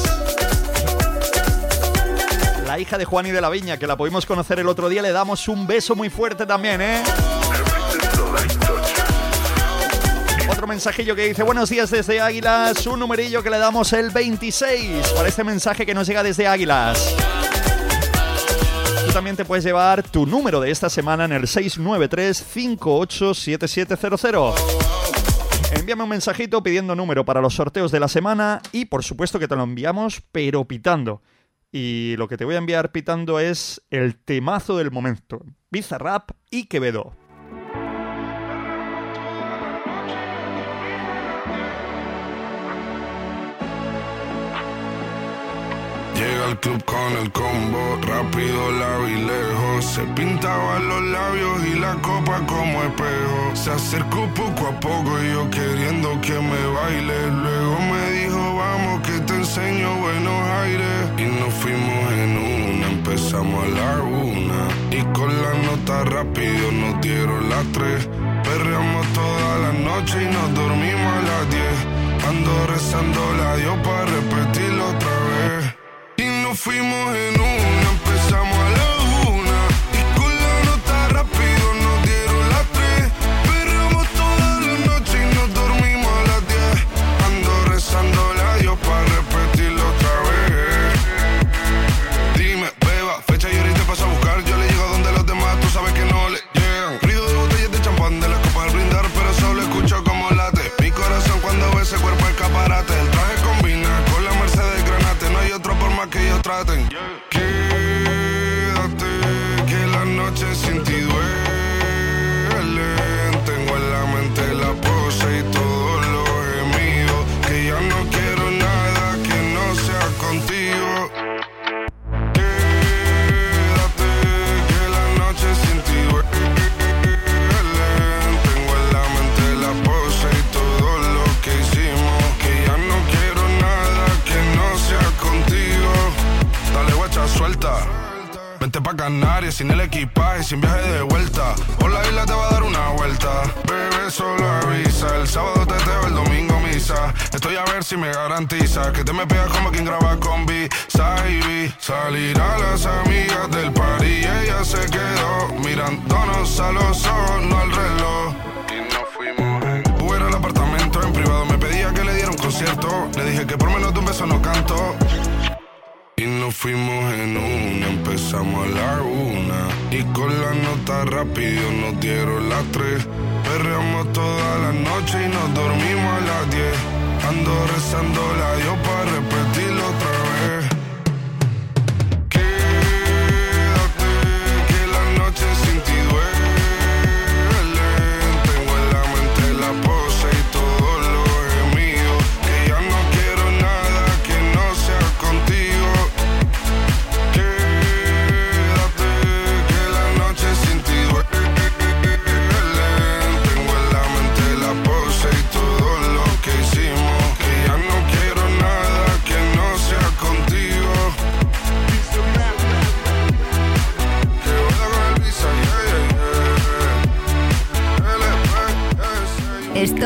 La hija de Juani de la Viña, que la pudimos conocer el otro día, le damos un beso muy fuerte también, ¿eh? Otro mensajillo que dice, buenos días desde Águilas, un numerillo que le damos el 26 para este mensaje que nos llega desde Águilas. Tú también te puedes llevar tu número de esta semana en el 693-587700. Envíame un mensajito pidiendo número para los sorteos de la semana y por supuesto que te lo enviamos, pero pitando. Y lo que te voy a enviar pitando es el temazo del momento. Bizarrap y Quevedo. Llega al club con el combo, rápido, largo y lejos. Se pintaba los labios y la copa como espejo. Se acercó poco a poco y yo queriendo que me baile. Luego me dijo, vamos que te enseño buenos aires. Y nos fuimos en una, empezamos a la 1. Y con la nota rápido nos dieron las 3. Perreamos toda la noche y nos dormimos a las 10. Ando rezando la Dios para repetirlo otra vez. Y nos fuimos en una, empezamos a la 1. Y con la nota rápido nos dieron las 3. Perreamos toda la noche y nos dormimos a las 10. Ando rezando la Dios para repetirlo otra vez. Dime, beba, fecha y ahorita paso a buscar. Yo le llego donde los demás, tú sabes que no le llegan. Ruido de botellas de champán, de las copas al brindar, pero solo escucho como late mi corazón cuando ve ese cuerpo escaparate. El traje combina con la Mercedes Granate. No hay otro por más que ellos traten. Quédate, que la noche sin ti duele. Tengo en la mente la pose y todos los gemidos. Que ya no quiero nada que no sea contigo. Quédate, que la noche sin ti duele. Tengo en la mente la pose y todo lo que hicimos. Que ya no quiero nada que no sea contigo. Dale guacha, suelta. Vente pa' Canarias sin el equipaje, sin viaje de vuelta. Por la isla te va a dar una vuelta. Bebé, solo avisa. El sábado teteo, el domingo misa. Estoy a ver si me garantiza que te me pegas como quien graba con B-Side. Salir a las amigas del party y ella se quedó mirándonos a los ojos, no al reloj. Y nos fuimos en Uber al apartamento en privado. Me pedía que le diera un concierto. Le dije que por menos de un beso no canto. Y nos fuimos en una, empezamos a la 1. Y con la nota rápido nos dieron las 3. Perreamos toda la noche y nos dormimos a las 10. Ando rezando la Dios para repetirlo otra vez. Quédate, que la noche sin ti duele. Tengo en la mente la pose y todo lo gemido. Que ya no quiero nada que no sea contigo. Quédate, que la noche sin ti duele. Tengo en la mente la pose y todo lo que hicimos. Que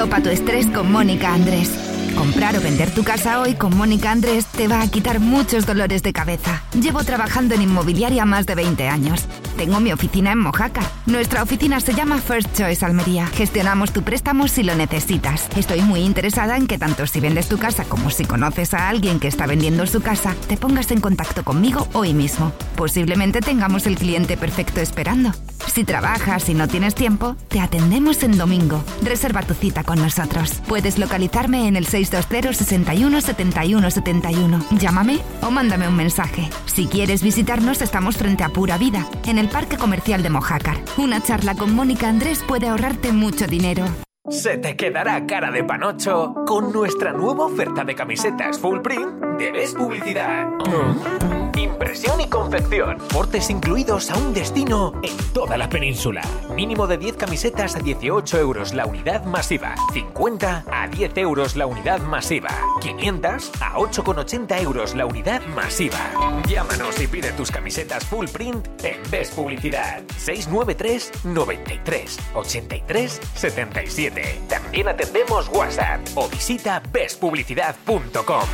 Dopa tu estrés con Mónica Andrés. Comprar o vender tu casa hoy con Mónica Andrés te va a quitar muchos dolores de cabeza. Llevo trabajando en inmobiliaria más de 20 años. Tengo mi oficina en Mojácar. Nuestra oficina se llama First Choice Almería. Gestionamos tu préstamo si lo necesitas. Estoy muy interesada en que tanto si vendes tu casa como si conoces a alguien que está vendiendo su casa, te pongas en contacto conmigo hoy mismo. Posiblemente tengamos el cliente perfecto esperando. Si trabajas y no tienes tiempo, te atendemos en domingo. Reserva tu cita con nosotros. Puedes localizarme en el 620 61 71 71. Llámame o mándame un mensaje. Si quieres visitarnos, estamos frente a Pura Vida, en el Parque Comercial de Mojácar. Una charla con Mónica Andrés puede ahorrarte mucho dinero. Se te quedará cara de panocho con nuestra nueva oferta de camisetas full print de Best Publicidad. Impresión y confección. Portes incluidos a un destino en toda la península. Mínimo de 10 camisetas a 18 euros la unidad masiva. 50 a 10 euros la unidad masiva. 500 a 8,80 euros la unidad masiva. Llámanos y pide tus camisetas full print en Best Publicidad. 693 93 83 77. También atendemos WhatsApp o visita bestpublicidad.com.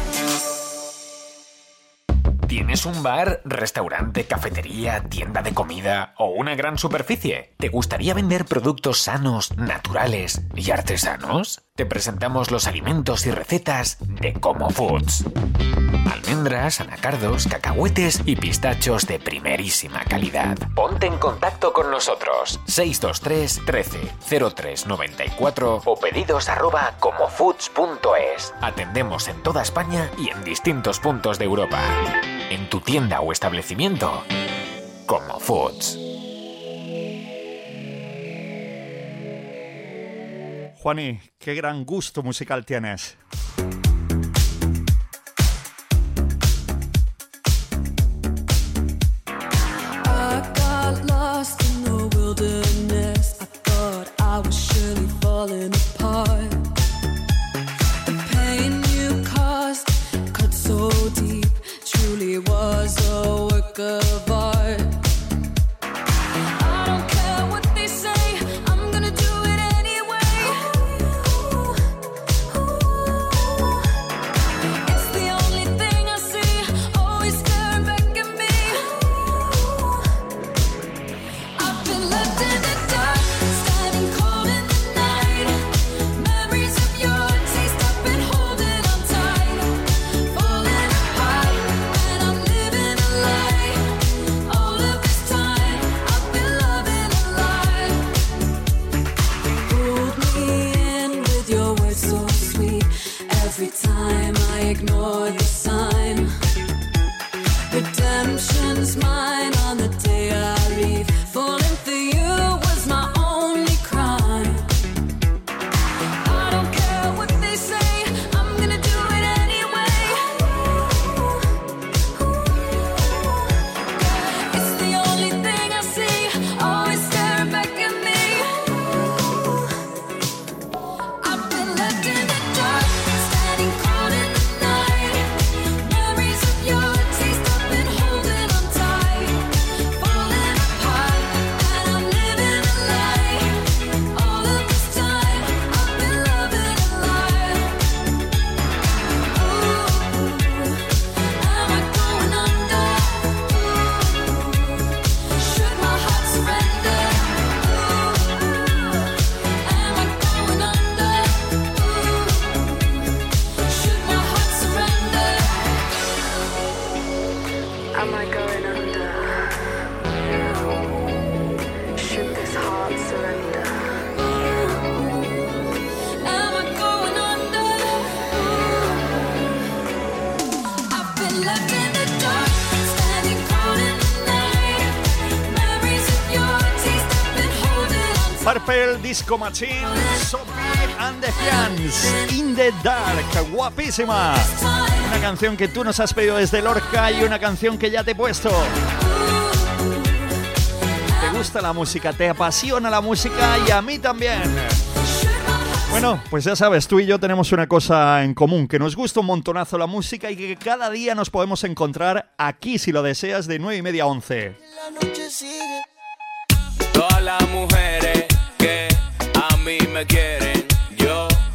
¿Tienes un bar, restaurante, cafetería, tienda de comida o una gran superficie? ¿Te gustaría vender productos sanos, naturales y artesanos? Te presentamos los alimentos y recetas de Como Foods. Almendras, anacardos, cacahuetes y pistachos de primerísima calidad. Ponte en contacto con nosotros. 623 13 03 94 o pedidos @comofoods.es. Atendemos en toda España y en distintos puntos de Europa. En tu tienda o establecimiento, Como Foods. Juani, qué gran gusto musical tienes. I got lost in the wilderness. I thought I was surely falling apart. The pain you caused cut so deep. Truly was a work of art. I don't care what they say, I'm gonna do it anyway. It's the only thing I see, always staring back at me. I've been left in the dark, standing cold in the night. Memories of your taste, I've been holding on tight. Falling apart, and I'm living a lie. All of this time, I've been loving a lie. Pulled me in with your words so sweet. Every time I ignore the sign. Redemption's mine on the day I leave. Falling for you was my only crime. I don't care what they say, I'm gonna do it anyway. It's the only thing I see, always staring back at me. I've been left in the dark, standing cold in the night. Memories of your taste, I've been holding on tight. Falling apart, and I'm living a lie. All of this time, I've been loving a lie. Ooh, am I going under? Should my heart surrender? Am I going under? Should my heart surrender? Am I going under? Should this heart surrender? Am I going under? I've been left in the dark, standing cold in the night. Memories of your taste, I've been holding on tight. Purple Disco Machine, Sophie and the Fians, In the Dark, guapísima. Una canción que tú nos has pedido desde Lorca y una canción que ya te he puesto. ¿Te gusta la música? ¿Te apasiona la música? Y a mí también. Bueno, pues ya sabes, tú y yo tenemos una cosa en común, que nos gusta un montonazo la música y que cada día nos podemos encontrar aquí, si lo deseas, de 9:30 a 11. Todas las mujeres que a mí me quieren, yo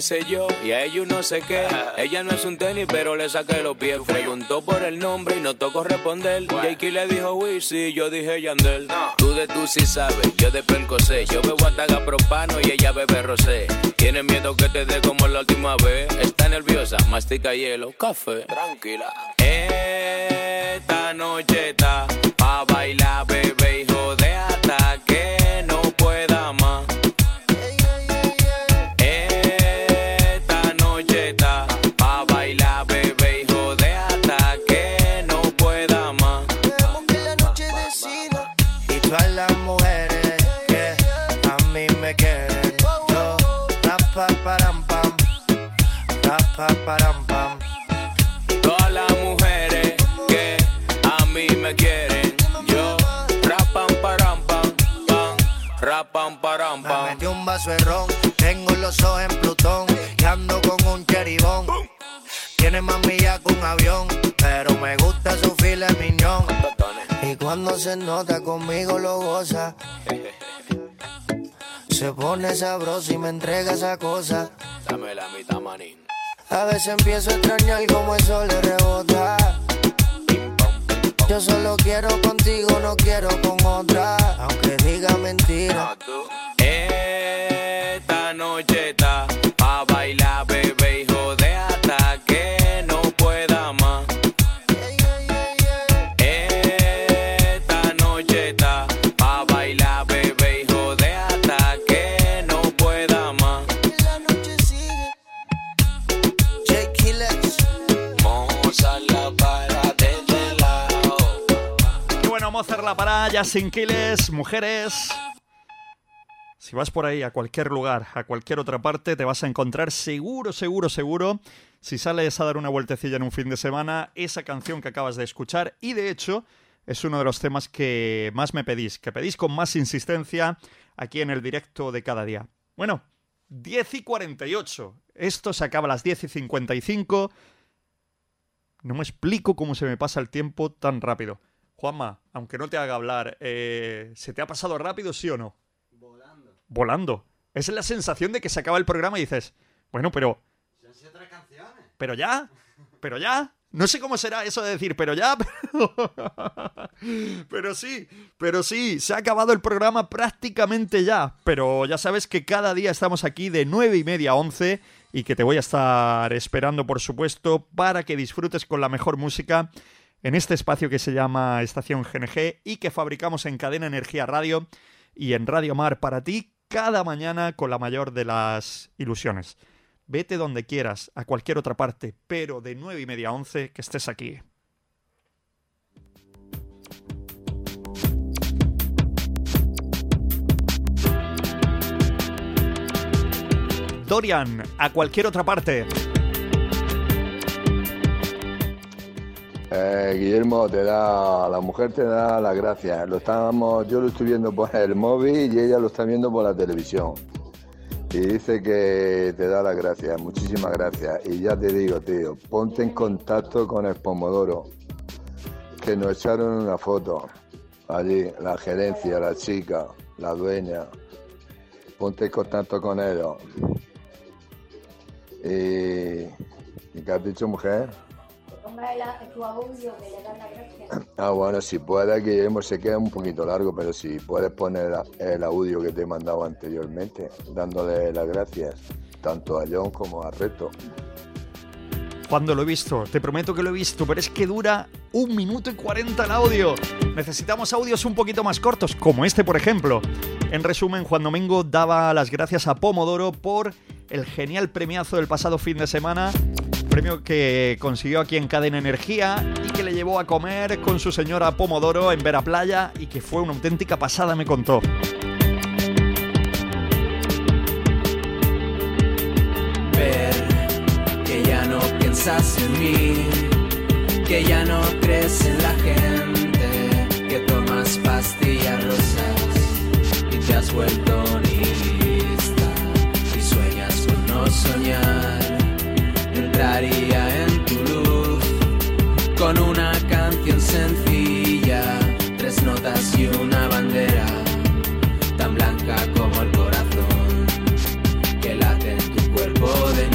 sé yo, y a ellos no sé qué. Ella no es un tenis, pero le saqué los pies. Preguntó por el nombre y no tocó responder. Jakey le dijo Wizzy, yo dije Yandel. Tú de tú sí sabes, yo de Percocé. Yo bebo hasta propano y ella bebe rosé. Tiene miedo que te dé como la última vez. Está nerviosa, mastica hielo, café. Tranquila. Esta noche está pa' bailar, bebé, hijo de hasta que no pueda más. Esta noche está pa' bailar, bebé, hijo de hasta que no pueda más. Queremos que la noche decida. Y todas las mujeres que a mí me quieren, yo rapa param pam, rapa param pam. Todas las mujeres que a mí me quieren, yo rapam param pam pam, rapam param pam. Me metí un vaso de ron, tengo los ojos en Plutón y ando con un cheribón. Tiene más millas que un avión, pero me gusta su filet mignon. Y cuando se nota conmigo lo goza. Se pone sabroso y me entrega esa cosa. Dame la mitad, manín. A veces empiezo a extrañar cómo eso le rebota. Yo solo quiero contigo, no quiero con otra, aunque diga mentira. Esta noche está pa' bailar, bebé, hijo de hasta que no pueda más. Esta noche está pa' bailar, bebé, hijo de hasta que no pueda más. La noche sigue. Jakey Lex. Moza la para desde lado. Y bueno, vamos a hacer la parada ya sin kiles, mujeres. Si vas por ahí a cualquier lugar, a cualquier otra parte, te vas a encontrar seguro, si sales a dar una vueltecilla en un fin de semana, esa canción que acabas de escuchar. Y de hecho, es uno de los temas que más me pedís, que pedís con más insistencia aquí en el directo de cada día. Bueno, 10:48. Esto se acaba a las 10:55. No me explico cómo se me pasa el tiempo tan rápido. Juanma, aunque no te haga hablar, ¿se te ha pasado rápido, sí o no? Volando. Esa es la sensación de que se acaba el programa y dices, bueno, pero... ¿Pero ya? No sé cómo será eso de decir, pero ya... Pero sí, se ha acabado el programa prácticamente ya. Pero ya sabes que cada día estamos aquí de 9:30 a 11 y que te voy a estar esperando, por supuesto, para que disfrutes con la mejor música en este espacio que se llama Estación GNG y que fabricamos en Cadena Energía Radio y en Radio Mar para ti cada mañana con la mayor de las ilusiones. Vete donde quieras, a cualquier otra parte, pero de 9:30 a 11 que estés aquí. Dorian, a cualquier otra parte. Guillermo, la mujer te da las gracias. Yo lo estoy viendo por el móvil y ella lo está viendo por la televisión. Y dice que te da las gracias, muchísimas gracias. Y ya te digo, tío, ponte en contacto con el Pomodoro, que nos echaron una foto allí, la gerencia, la chica, la dueña. Ponte en contacto con ellos. ¿Y qué has dicho, mujer? Tu audio que le dan la gracia. Ah, bueno, si puedes, Guillermo, se queda un poquito largo, pero si puedes poner el audio que te he mandado anteriormente, dándole las gracias, tanto a John como a Reto. Cuando lo he visto, te prometo que lo he visto, pero es que dura 1 minuto y 40 el audio. Necesitamos audios un poquito más cortos, como este, por ejemplo. En resumen, Juan Domingo daba las gracias a Pomodoro por el genial premiazo del pasado fin de semana. Premio que consiguió aquí en Cadena Energía y que le llevó a comer con su señora Pomodoro en Vera Playa y que fue una auténtica pasada, me contó. Ver que ya no piensas en mí, que ya no crees en la gente, que tomas pastillas rosas y te has vuelto nihilista y sueñas con no soñar. Entraría en tu luz con una canción sencilla, 3 notas y una bandera tan blanca como el corazón que late en tu cuerpo de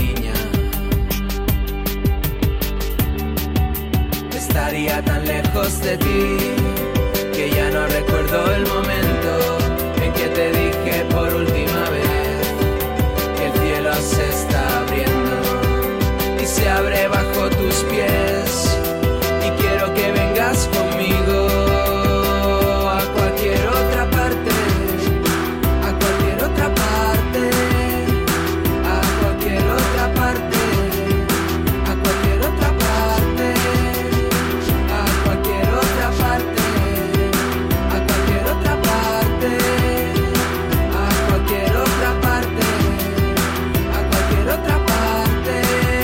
estaría tan lejos de ti que ya no recuerdo el momento en que te dije por última vez que el cielo se está abriendo y se abre bajo tus pies y quiero que vengas conmigo a cualquier otra parte, a cualquier otra parte, a cualquier otra parte, a cualquier otra parte, a cualquier otra parte, a cualquier otra parte, a cualquier otra parte, a cualquier otra parte.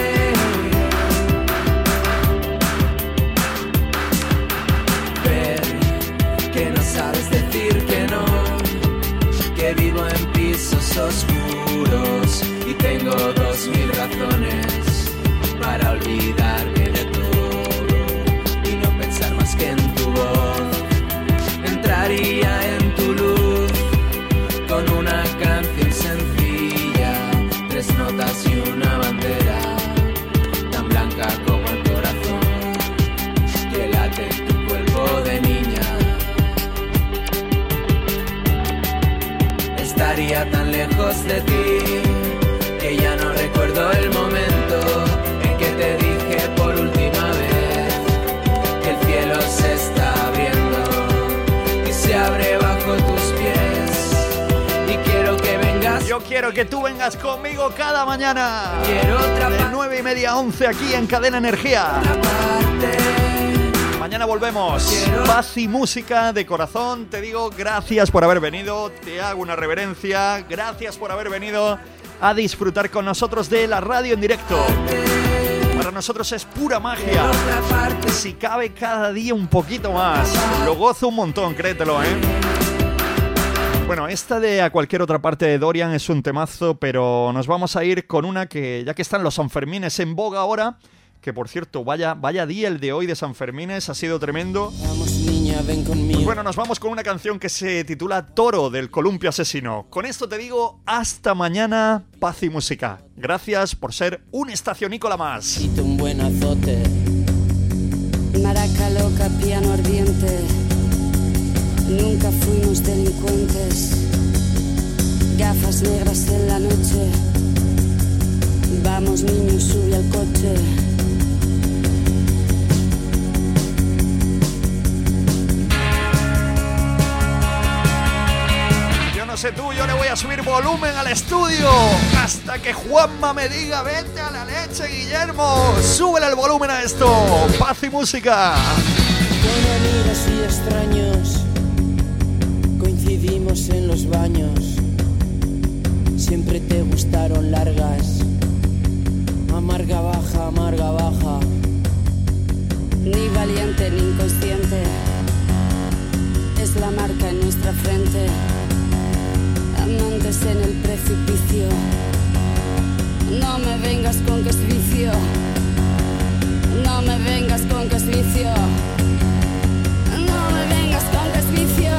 Ver que no sabes decir que no, que vivo en pisos oscuros y tengo 2000 razones para olvidarme de todo y no pensar más que en tu voz. Entraría en tu luz con una canción sencilla, 3 notas y una bandera tan blanca como el corazón que late en tu cuerpo de niña. Estaría tan lejos de ti que ya no recuerdo el momento en que te dije por última vez que el cielo se está abriendo y se abre bajo tus pies y quiero que vengas. Yo quiero que tú vengas conmigo cada mañana Quiero otra de 9:30 a 11 aquí en Cadena Energía. Mañana volvemos. Paz y música de corazón. Te digo gracias por haber venido. Te hago una reverencia. Gracias por haber venido a disfrutar con nosotros de la radio en directo. Para nosotros es pura magia. Si cabe cada día un poquito más. Lo gozo un montón, créetelo, ¿eh? Bueno, esta de A cualquier otra parte de Dorian es un temazo, pero nos vamos a ir con una que, ya que están los Sanfermines en boga ahora, que por cierto, vaya día el de hoy de Sanfermines, ha sido tremendo. Vamos, niña, ven conmigo. Pues bueno, nos vamos con una canción que se titula Toro, del Columpio Asesino. Con esto te digo, hasta mañana, paz y música. Gracias por ser un estacionícola más. Un buen azote. Maraca loca, piano ardiente. Nunca fuimos delincuentes. Gafas negras en la noche. Vamos, niño, sube al coche. No sé tú, yo le voy a subir volumen al estudio hasta que Juanma me diga vete a la leche, Guillermo. Súbele el volumen a esto. Paz y música. Con amigos y extraños coincidimos en los baños. Siempre te gustaron largas. Amarga baja, amarga baja. Ni valiente ni inconsciente. Es la marca en nuestra frente. Amantes en el precipicio. No me vengas con que es vicio. No me vengas con que es vicio. No me vengas con que es vicio.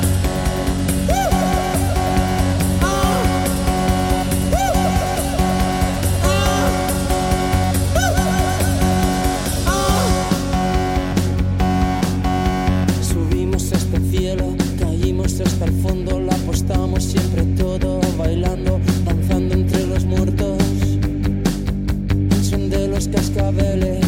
Subimos hasta el cielo, caímos hasta el fondo, la apostamos siempre todo, bailando, danzando entre los muertos, el son de los cascabeles,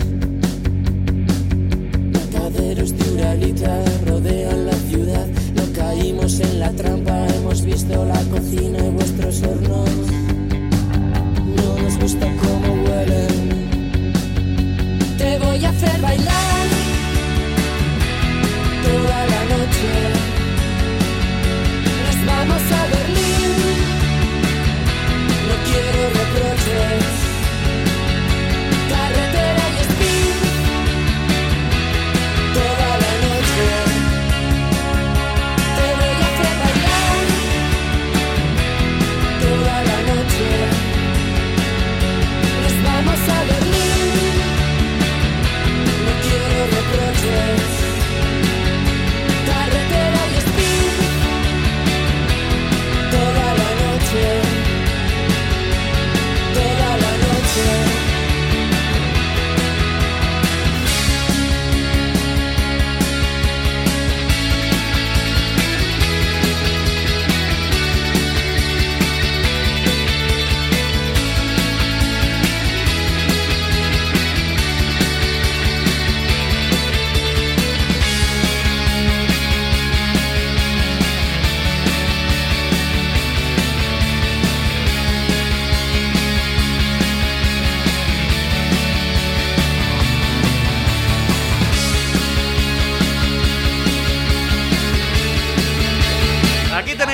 mataderos de Uralita rodean la ciudad, no caímos en la trampa, hemos visto la cocina y vuestros hornos, no nos gusta cómo huelen, Te voy a hacer bailar toda la noche. Nos vamos a Berlín. No quiero reproches. Carretera y speed toda la noche. Te voy a hacer bailar toda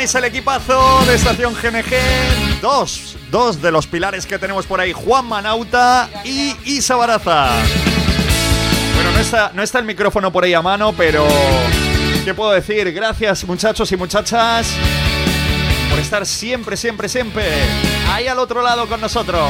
tenéis el equipazo de Estación GNG. Dos de los pilares que tenemos por ahí, Juan Manauta y Isa Baraza. Bueno, no está el micrófono por ahí a mano, pero ¿qué puedo decir? Gracias, muchachos y muchachas, por estar siempre ahí al otro lado con nosotros.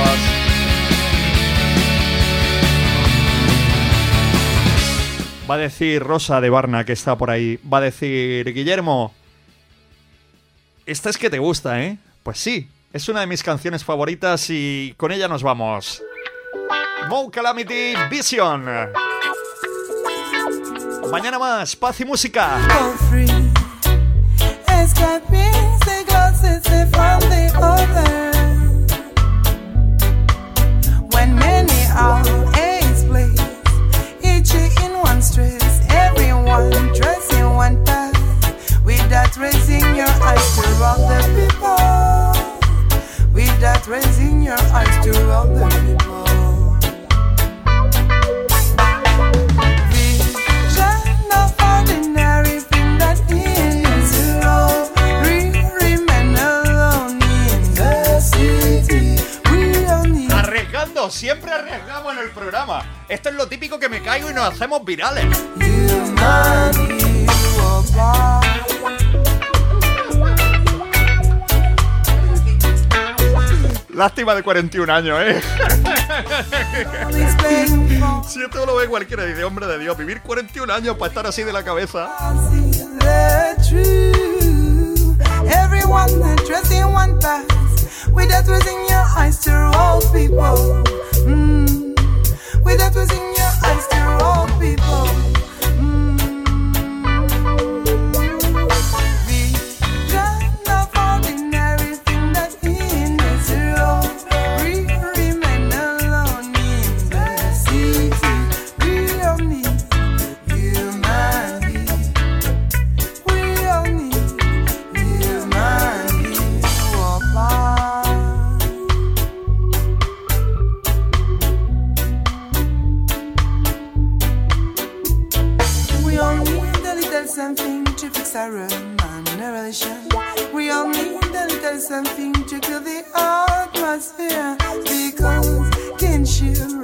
Va a decir Rosa de Barna, que está por ahí, va a decir: Guillermo, esta es que te gusta, ¿eh? Pues sí, es una de mis canciones favoritas y con ella nos vamos. Mo Calamity, Vision. Mañana más, paz y música. When many are ace place, each in one stress, everyone dressing one path, with that raising your eyes to all the people, with that raising your eyes to all the people. Vision of ordinary thing that is love, remain alone in the city. Arriesgando, siempre arriesgamos en el programa. Esto es lo típico, que me caigo y nos hacemos virales. Lástima de 41 años, ¿eh? Si esto lo ve cualquiera, dice: hombre de Dios, vivir 41 años para estar así de la cabeza. Everyone dressed in one path, with that raising your eyes to all people. With that raising your eyes to all people. Vision of ordinary thing that in this love, remain alone in the city. We all need humanity. We all need humanity. We all need a little something to fix our relation. We all need a little something to kill the atmosphere, because kinship